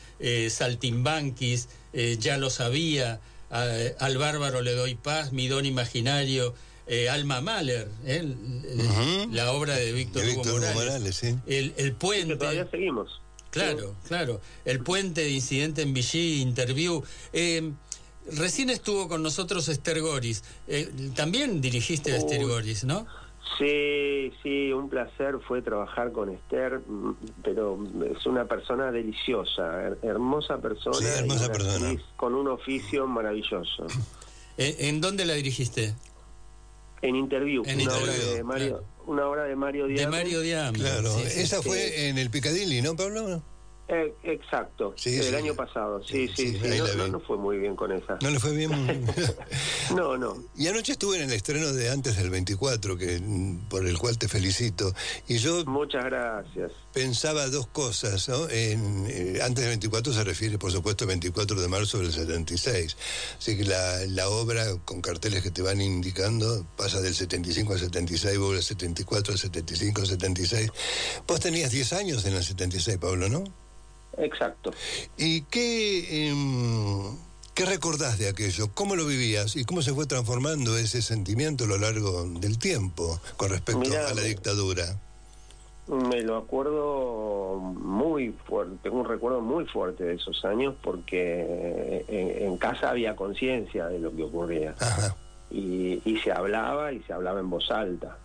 Saltimbanquis, Ya lo sabía, Al Bárbaro le doy paz, Mi don imaginario, Alma Mahler, la obra de Víctor Hugo Morales. Sí. El puente. Que todavía seguimos. Claro. El puente de Incidente en Vichy, Interview. Recién estuvo con nosotros Esther Goris. También dirigiste a Esther Goris, ¿no? Sí, un placer fue trabajar con Esther, pero es una persona deliciosa, hermosa persona. Sí, hermosa persona. Con un oficio maravilloso. ¿En dónde la dirigiste? En Interview, una obra de Mario Diam. De Mario Diam. Claro, esa fue en el Piccadilly, ¿no, Pablo? Exacto, sí, el año pasado. Sí. No fue muy bien con esa. ¿No le fue bien? No. Y anoche estuve en el estreno de Antes del 24, por el cual te felicito. Y yo... Muchas gracias. Pensaba dos cosas, ¿no? Antes del 24 se refiere, por supuesto, al 24 de marzo del 76. Así que la obra, con carteles que te van indicando, pasa del 75 al 76, vuelve al 74, al 75, al 76. Vos tenías 10 años en el 76, Pablo, ¿no? Exacto. ¿Y qué recordás de aquello? ¿Cómo lo vivías? ¿Y cómo se fue transformando ese sentimiento a lo largo del tiempo con respecto a la dictadura? Me lo acuerdo muy fuerte, tengo un recuerdo muy fuerte de esos años porque en casa había conciencia de lo que ocurría. Ajá. Y se hablaba en voz alta.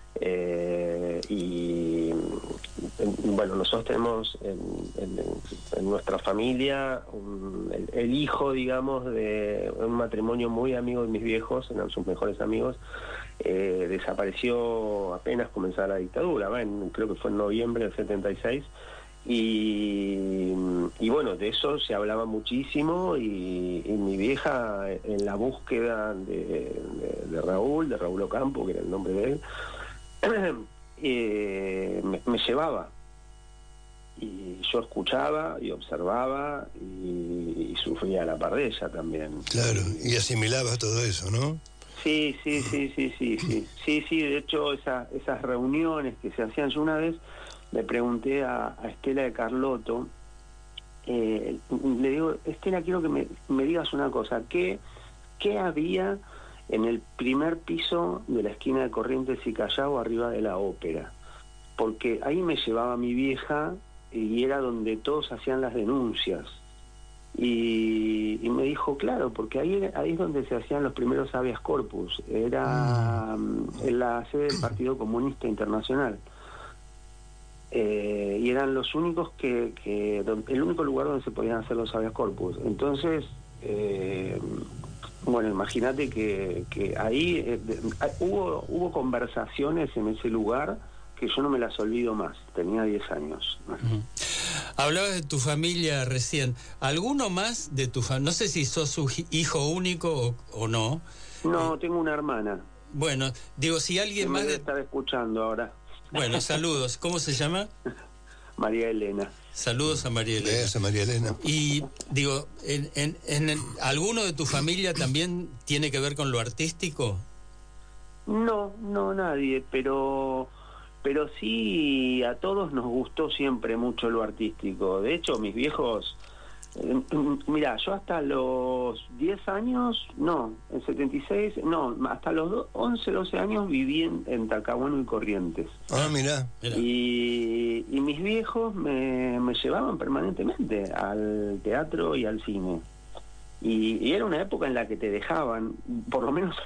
Y bueno, nosotros tenemos en nuestra familia el hijo, digamos, de un matrimonio muy amigo de mis viejos, eran sus mejores amigos. Desapareció apenas comenzaba la dictadura, creo que fue en noviembre del 76, y bueno, de eso se hablaba muchísimo, y mi vieja, en la búsqueda de Raúl Ocampo, que era el nombre de él, me llevaba, y yo escuchaba y observaba y sufría a la par de ella también. Claro, y asimilabas todo eso, ¿no? Sí, de hecho esas reuniones que se hacían, yo una vez le pregunté a Estela de Carlotto, le digo, Estela, quiero que me digas una cosa, ¿qué había en el primer piso de la esquina de Corrientes y Callao, arriba de la ópera? Porque ahí me llevaba mi vieja y era donde todos hacían las denuncias. Y me dijo, claro, porque ahí es donde se hacían los primeros habeas corpus, era en la sede del Partido Comunista Internacional, y eran los únicos el único lugar donde se podían hacer los habeas corpus. Entonces, bueno, imagínate que ahí hubo conversaciones en ese lugar que yo no me las olvido más. Tenía 10 años. Uh-huh. Hablabas de tu familia recién. ¿Alguno más de tu familia? No sé si sos su hijo único o no. No, tengo una hermana. Bueno, digo, si alguien que más... me debe estar escuchando ahora. Bueno, saludos. ¿Cómo se llama? María Elena. Saludos a María Elena. Besos a María Elena. Y digo, ¿alguno de tu familia también tiene que ver con lo artístico? No, nadie, pero sí, a todos nos gustó siempre mucho lo artístico. De hecho, mis viejos, mira, yo hasta los 10 años, no, en 76, no, hasta los 11, 12 años viví en Talcahuano y Corrientes. Ah, mirá. Y mis viejos me llevaban permanentemente al teatro y al cine. Y era una época en la que te dejaban, por lo menos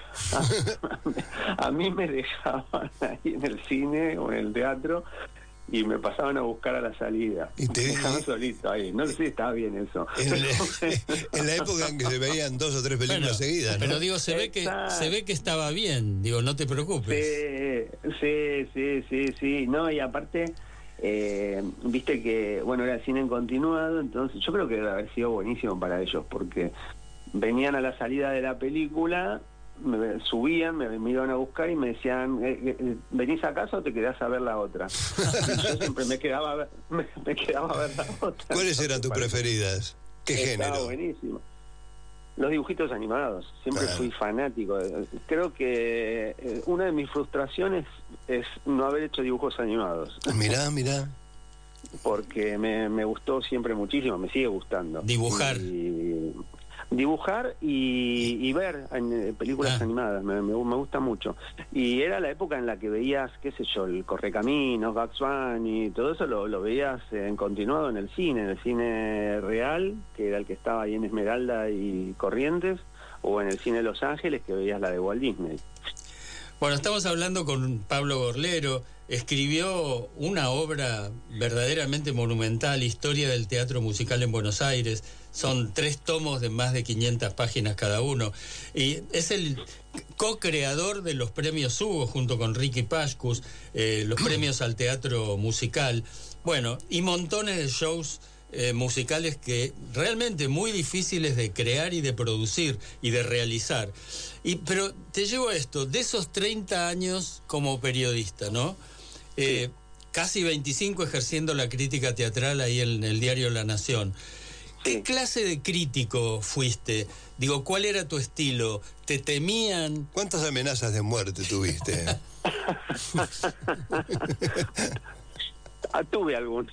a mí me dejaban ahí en el cine o en el teatro, y me pasaban a buscar a la salida. Y te dejaban solito ahí. No sé si estaba bien eso. En la época en que se veían 2 o 3 películas seguidas, ¿no? Pero digo, se ve que estaba bien. Digo, no te preocupes. Sí. No, y aparte, viste que, bueno, era cine en continuado, entonces yo creo que debe haber sido buenísimo para ellos, porque venían a la salida de la película, me subían, me iban a buscar y me decían, ¿venís a casa o te quedás a ver la otra? Y yo siempre me quedaba a ver la otra. ¿Cuáles eran tus preferidas? ¿Qué género? Estaba buenísimo. Los dibujitos animados, siempre fui fanático. Creo que una de mis frustraciones es no haber hecho dibujos animados. Mirá. Porque me gustó siempre muchísimo, me sigue gustando. Dibujar. dibujar y ver en películas animadas, me gusta mucho. Y era la época en la que veías, qué sé yo, el Correcaminos, Bugs Bunny, todo eso lo veías en continuado en el cine real, que era el que estaba ahí en Esmeralda y Corrientes, o en el cine de Los Ángeles, que veías la de Walt Disney. Bueno, estamos hablando con Pablo Gorlero. Escribió una obra verdaderamente monumental, Historia del Teatro Musical en Buenos Aires. Son 3 tomos de más de 500 páginas cada uno. Y es el co-creador de los premios Hugo, junto con Ricky Pascus, los premios al teatro musical. Bueno, y montones de shows musicales que realmente muy difíciles de crear y de producir y de realizar. Pero te llevo a esto, de esos 30 años como periodista, ¿no? Casi 25 ejerciendo la crítica teatral ahí en el diario La Nación. ¿Qué clase de crítico fuiste? Digo, ¿cuál era tu estilo? ¿Te temían? ¿Cuántas amenazas de muerte tuviste? Tuve algunos.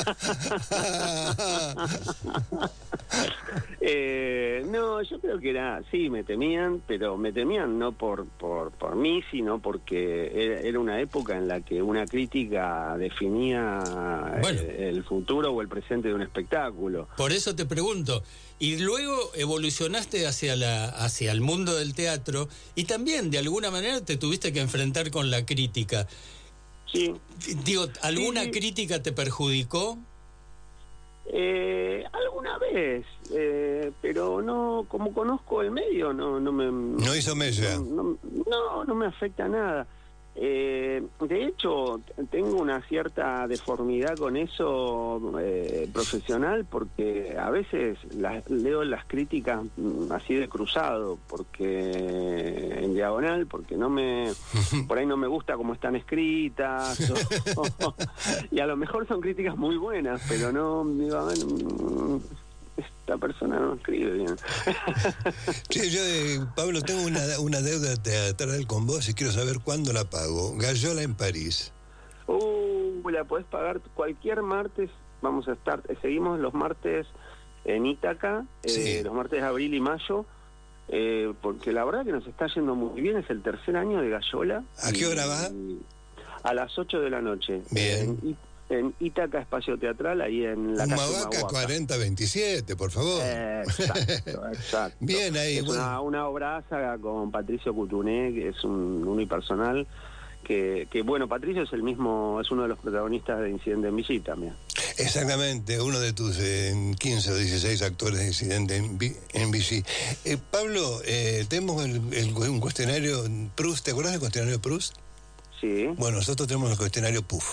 No, yo creo que sí, me temían, pero me temían no por mí, sino porque era una época en la que una crítica definía el futuro o el presente de un espectáculo. Por eso te pregunto. Y luego evolucionaste hacia el mundo del teatro y también de alguna manera te tuviste que enfrentar con la crítica. Sí. Digo, ¿alguna crítica te perjudicó? Alguna vez, pero no, como conozco el medio, no hizo mella. No me afecta nada. De hecho, tengo una cierta deformidad con eso profesional, porque a veces leo las críticas así de cruzado, porque en diagonal, porque por ahí no me gusta cómo están escritas, y a lo mejor son críticas muy buenas, pero no, digo, esta persona no escribe bien. Sí, yo, Pablo, tengo una deuda teatral con vos y quiero saber cuándo la pago. Gallola en París. La podés pagar cualquier martes. Vamos a estar, seguimos los martes en Ítaca, los martes de abril y mayo, porque la verdad que nos está yendo muy bien. Es el 3er año de Gallola. ¿A qué hora va? A las 8 de la noche. Bien. En Ítaca Espacio Teatral, ahí en la calle Humahuaca 4027, por favor. Exacto. Bien ahí. Es una obraza con Patricio Cutuné, que es un unipersonal, que bueno, Patricio es uno de los protagonistas de Incidente en Vichy también. Exactamente, uno de tus 15 o 16 actores de Incidente en Vichy. Pablo, tenemos un cuestionario Proust. ¿Te acuerdas del cuestionario Proust? Sí. Bueno, nosotros tenemos el cuestionario PUF.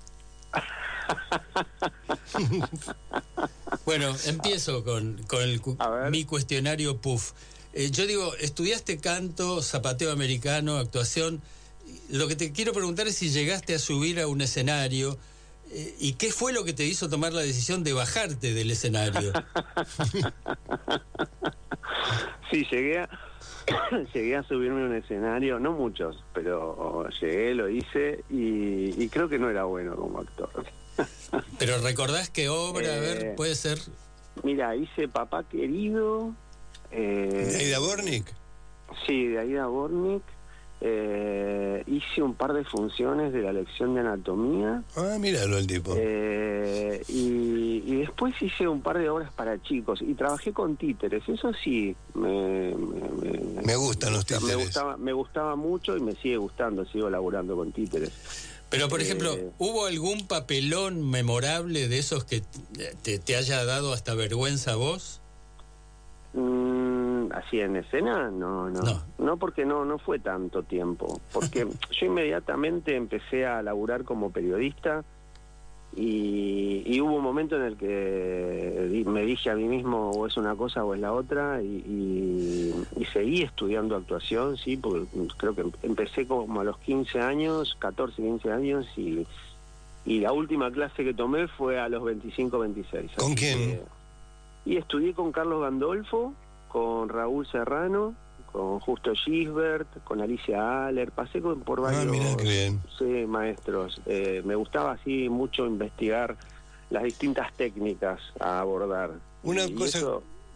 Bueno, empiezo con mi cuestionario PUF. Yo digo, estudiaste canto, zapateo americano, actuación. Lo que te quiero preguntar es si llegaste a subir a un escenario y qué fue lo que te hizo tomar la decisión de bajarte del escenario. Sí, llegué a subirme a un escenario, no muchos, pero llegué, lo hice y creo que no era bueno como actor. ¿Pero recordás qué obra? A ver, puede ser. Mira, hice Papá Querido. ¿De Aida Bornik? Sí, de Aida Bornik. Hice un par de funciones de la lección de anatomía. Míralo el tipo. Y después hice un par de obras para chicos y trabajé con títeres. Eso sí, me gustan los títeres. Me gustaba mucho y me sigue gustando. Sigo laburando con títeres. Pero, por ejemplo, ¿hubo algún papelón memorable de esos que te haya dado hasta vergüenza a vos? Así en escena, no, porque no fue tanto tiempo, porque yo inmediatamente empecé a laburar como periodista y hubo un momento en el que me dije a mí mismo, o es una cosa o es la otra, y seguí estudiando actuación, sí, porque creo que empecé como a los 15 años, 14, 15 años, y la última clase que tomé fue a los 25, 26. ¿Con quién? Y estudié con Carlos Gandolfo, con Raúl Serrano, con Justo Gisbert, con Alicia Aller. Pasé por varios maestros. Me gustaba así mucho investigar las distintas técnicas a abordar. Una cosa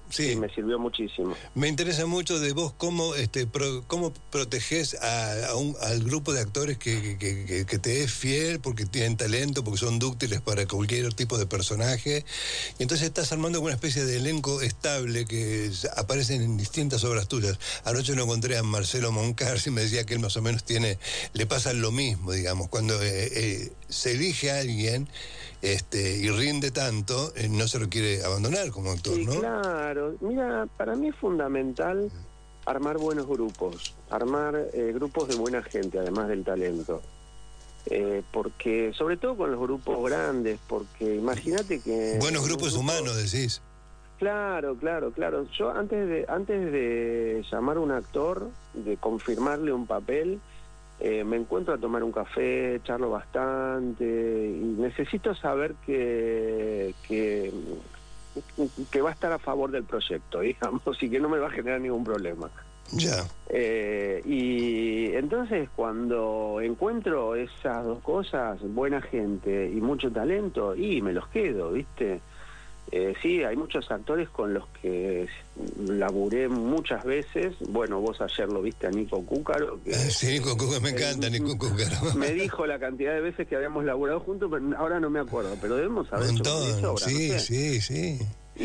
Sí, me sirvió muchísimo. Me interesa mucho de vos cómo protegés al grupo de actores que te es fiel porque tienen talento, porque son dúctiles para cualquier tipo de personaje. Y entonces estás armando una especie de elenco estable que aparecen en distintas obras tuyas. Anoche lo encontré a Marcelo Moncarsi y me decía que él más o menos le pasa lo mismo, digamos, cuando se elige a alguien y rinde tanto, no se lo quiere abandonar como actor, sí, ¿no? Claro, mira, para mí es fundamental armar buenos grupos, armar grupos de buena gente, además del talento. Porque, sobre todo con los grupos grandes, porque imagínate que... Buenos grupos humanos, decís. Claro. Yo antes de llamar a un actor, de confirmarle un papel, me encuentro a tomar un café, charlo bastante y necesito saber que va a estar a favor del proyecto, digamos, y que no me va a generar ningún problema. Ya. Y entonces cuando encuentro esas dos cosas, buena gente y mucho talento, y me los quedo, ¿viste? Sí, hay muchos actores con los que laburé muchas veces. Bueno, vos ayer lo viste a Nico Cúcaro. Sí, Nico Cúcaro, me encanta Nico Cúcaro. Me dijo la cantidad de veces que habíamos laburado juntos, pero ahora no me acuerdo. Pero debemos haber hecho obras, sí, no sé. sí.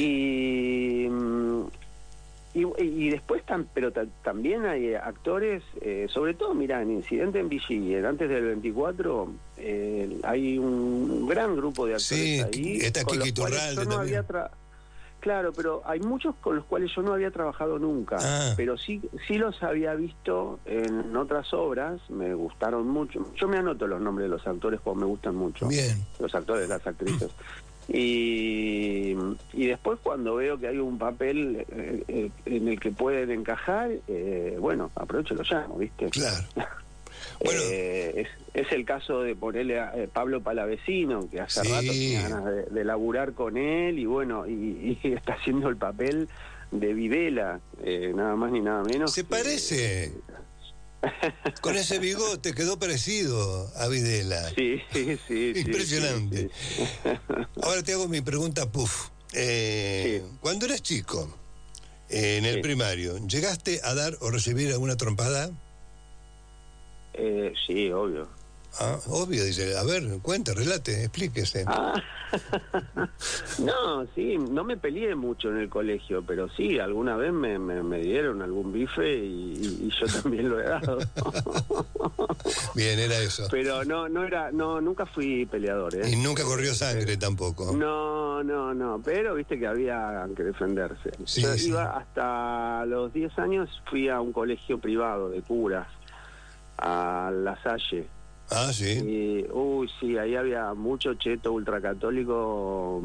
Y después también hay actores, sobre todo, mirá, en Incidente en Villiers, antes del 24, hay un gran grupo de actores ahí. Está Kiki Turralde también. Claro, pero hay muchos con los cuales yo no había trabajado nunca, pero sí los había visto en otras obras, me gustaron mucho. Yo me anoto los nombres de los actores porque me gustan mucho. Bien. Los actores, las actrices. Y después cuando veo que hay un papel en el que pueden encajar, bueno, aprovecho y lo llamo, ¿viste? Claro. Bueno. Es el caso de ponerle a Pablo Palavecino, que hace rato tenía ganas de laburar con él, y bueno, y está haciendo el papel de Videla, nada más ni nada menos. Se parece. Con ese bigote quedó parecido a Videla. Sí. Impresionante. Sí. Ahora te hago mi pregunta, Cuando eras chico, en el primario, ¿llegaste a dar o recibir alguna trompada? Sí, obvio. Obvio, dice. A ver, relate, explíquese. No, sí, no me peleé mucho en el colegio, pero sí, alguna vez me dieron algún bife y yo también lo he dado. Bien, era eso. Pero nunca fui peleador, ¿eh? Y nunca corrió sangre tampoco. No, pero viste que había que defenderse. Yo iba hasta los 10 años, fui a un colegio privado de curas, a La Salle. Sí. Y, sí, ahí había mucho cheto ultracatólico,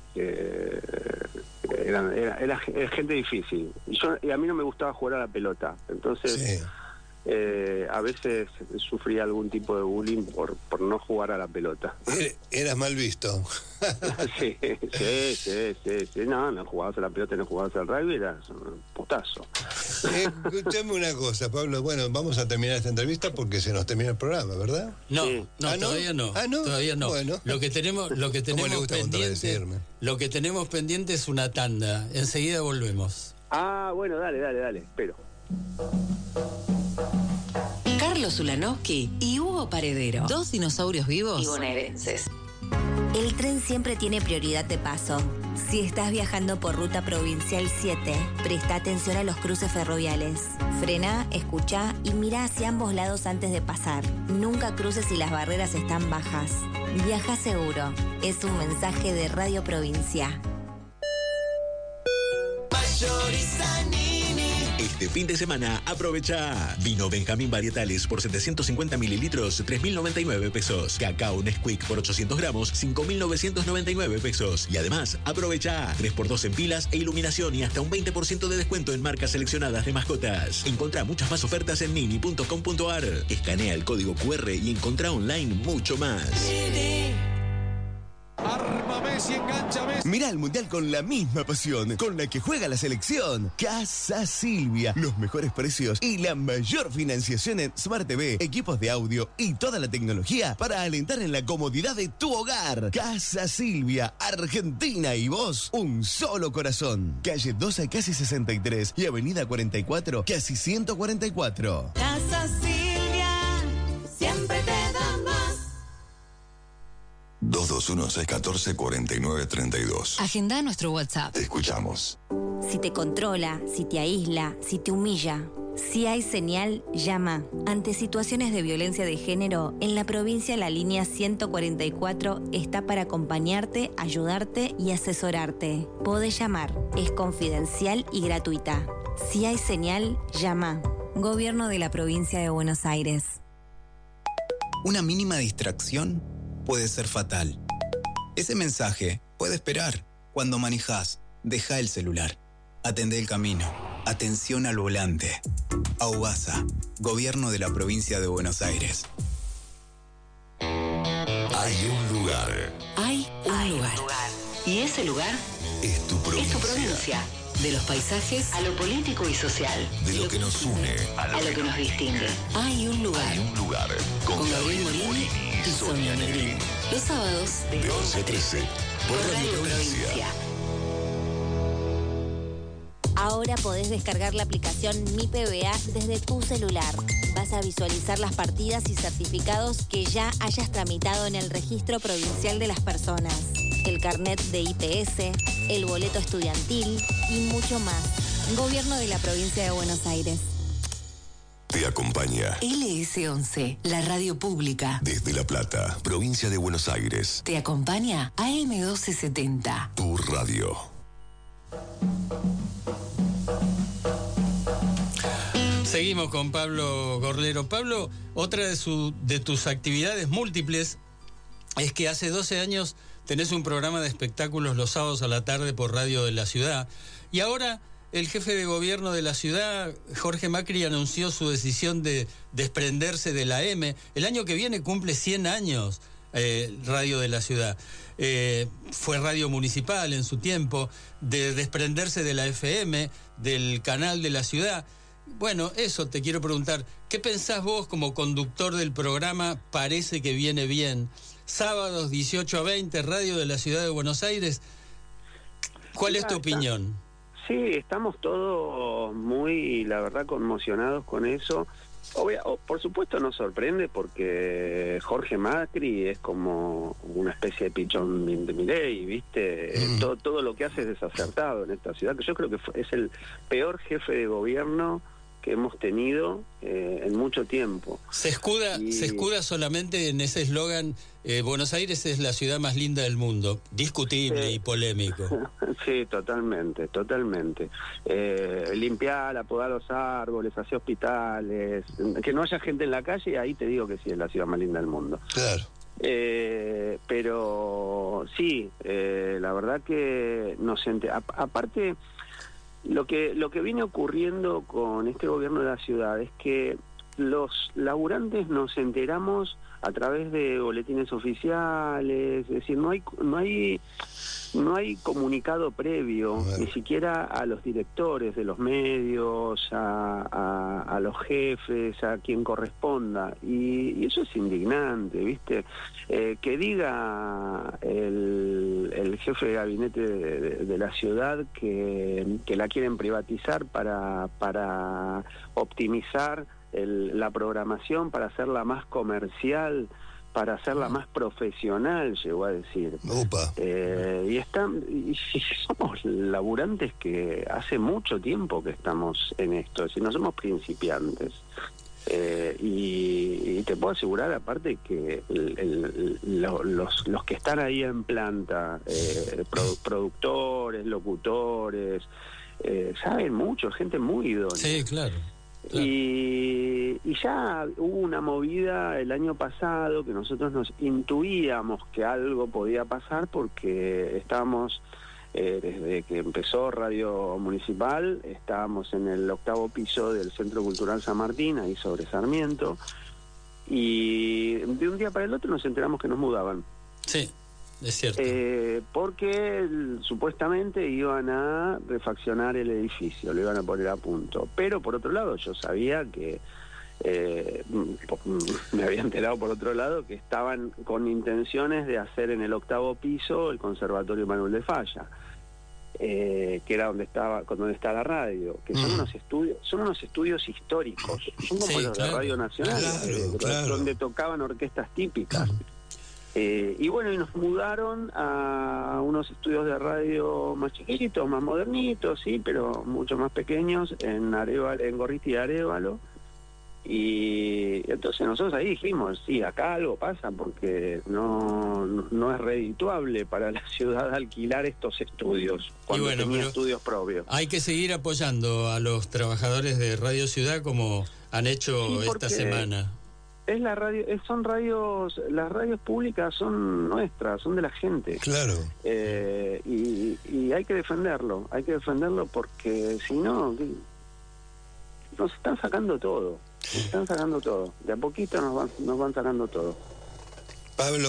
era gente difícil. Y a mí no me gustaba jugar a la pelota, entonces a veces sufría algún tipo de bullying por no jugar a la pelota. Eras mal visto. Sí. No jugabas a la pelota, no jugabas al rugby, eras un putazo. Escuchame una cosa, Pablo. Bueno, vamos a terminar esta entrevista porque se nos termina el programa, ¿verdad? No, todavía no. Todavía no. Bueno. Lo que tenemos pendiente es una tanda. Enseguida volvemos. Bueno, dale, espero. Carlos Ulanowski y Hugo Paredero, dos dinosaurios vivos y bonaerenses. El tren siempre tiene prioridad de paso. Si estás viajando por Ruta Provincial 7, presta atención a los cruces ferroviales. Frena, escucha y mira hacia ambos lados antes de pasar. Nunca cruces si las barreras están bajas. Viaja seguro. Es un mensaje de Radio Provincia. Este fin de semana aprovecha Vino Benjamín Varietales por 750 mililitros, 3.099 pesos. Cacao Nesquik por 800 gramos, 5.999 pesos. Y además aprovecha 3x2 en pilas e iluminación y hasta un 20% de descuento en marcas seleccionadas de mascotas. Encontrá muchas más ofertas en nini.com.ar. Escanea el código QR y encontrá online mucho más. Arma Leo Messi, engancha Messi. Mirá el Mundial con la misma pasión con la que juega la selección. Casa Silvia, los mejores precios y la mayor financiación en Smart TV, equipos de audio y toda la tecnología para alentar en la comodidad de tu hogar. Casa Silvia, Argentina y vos, un solo corazón. Calle 12 casi 63 y Avenida 44 casi 144. Casa Silvia, siempre te da más. 221-614-4932. Agenda nuestro WhatsApp. Te escuchamos. Si te controla, si te aísla, si te humilla, si hay señal, llama. Ante situaciones de violencia de género, en la provincia la línea 144 está para acompañarte, ayudarte y asesorarte. Podés llamar, es confidencial y gratuita. Si hay señal, llama. Gobierno de la provincia de Buenos Aires. Una mínima distracción puede ser fatal. Ese mensaje puede esperar. Cuando manejás, deja el celular. Atendé el camino. Atención al volante. AUBASA, Gobierno de la Provincia de Buenos Aires. Hay un lugar. Hay un lugar. Y ese lugar Es tu provincia. es tu provincia. De los paisajes a lo político y social. De lo que nos une a lo que nos distingue. Hay un lugar. Hay un lugar. Con Gabriel Morini y Sonia Negrín. Los sábados De 11 a 13. Por Radio Provincia. Ahora podés descargar la aplicación Mi PBA desde tu celular. Vas a visualizar las partidas y certificados que ya hayas tramitado en el Registro Provincial de las Personas, el carnet de IPS, el boleto estudiantil y mucho más. Gobierno de la Provincia de Buenos Aires. Te acompaña LS11, la radio pública. desde La Plata, provincia de Buenos Aires. Te acompaña AM1270. Tu radio. Seguimos con Pablo Gorlero. Pablo, otra de tus actividades múltiples es que hace 12 años tenés un programa de espectáculos los sábados a la tarde por Radio de la Ciudad. Y ahora el jefe de gobierno de la ciudad, Jorge Macri, anunció su decisión de desprenderse de la M. El año que viene cumple 100 años Radio de la Ciudad. Fue radio municipal en su tiempo, de desprenderse de la FM, del canal de la ciudad. Bueno, eso te quiero preguntar. ¿Qué pensás vos como conductor del programa Parece que viene bien? Sábados 18 a 20, Radio de la Ciudad de Buenos Aires. ¿Cuál es tu opinión? Sí, estamos todos muy, la verdad, conmocionados con eso. Por supuesto nos sorprende porque Jorge Macri es como una especie de pichón de Milei, ¿viste? Todo lo que hace es desacertado en esta ciudad, que yo creo que es el peor jefe de gobierno que hemos tenido en mucho tiempo. Se escuda solamente en ese eslogan, Buenos Aires es la ciudad más linda del mundo, discutible y polémico. Sí, totalmente. Limpiar, apodar los árboles, hacer hospitales, que no haya gente en la calle, ahí te digo que sí es la ciudad más linda del mundo. Claro. Pero sí, la verdad que aparte lo que viene ocurriendo con este gobierno de la ciudad es que los laburantes nos enteramos a través de boletines oficiales, es decir, no hay comunicado previo, ni siquiera a los directores de los medios, a los jefes, a quien corresponda, y eso es indignante, ¿viste? Que diga el jefe de gabinete de la ciudad que la quieren privatizar para optimizar la programación, para hacerla más comercial, para hacerla más profesional, llegó a decir. Y somos laburantes que hace mucho tiempo que estamos en esto, es decir, no somos principiantes. Y te puedo asegurar, aparte, que los que están ahí en planta, productores, locutores, saben mucho, gente muy idónea. Sí, claro. Y ya hubo una movida el año pasado que nosotros nos intuíamos que algo podía pasar porque estábamos, desde que empezó Radio Municipal, estábamos en el 8º piso del Centro Cultural San Martín, ahí sobre Sarmiento, y de un día para el otro nos enteramos que nos mudaban. Sí. es cierto. Porque supuestamente iban a refaccionar el edificio, lo iban a poner a punto. Pero por otro lado, yo sabía que me había enterado por otro lado que estaban con intenciones de hacer en el 8º piso el Conservatorio Manuel de Falla, que era donde está la radio, que son unos estudios históricos, son como los de Radio Nacional, donde tocaban orquestas típicas. Y bueno, y nos mudaron a unos estudios de radio más chiquitos, más modernitos, sí, pero mucho más pequeños, en Gorriti y Arévalo. Y entonces nosotros ahí dijimos, sí, acá algo pasa, porque no es redituable para la ciudad alquilar estos estudios, cuando tenía estudios propios. Hay que seguir apoyando a los trabajadores de Radio Ciudad como han hecho esta semana. Es la radio, las radios públicas son nuestras, son de la gente. Claro. Y hay que defenderlo porque si no, nos están sacando todo. De a poquito nos van sacando todo. Pablo.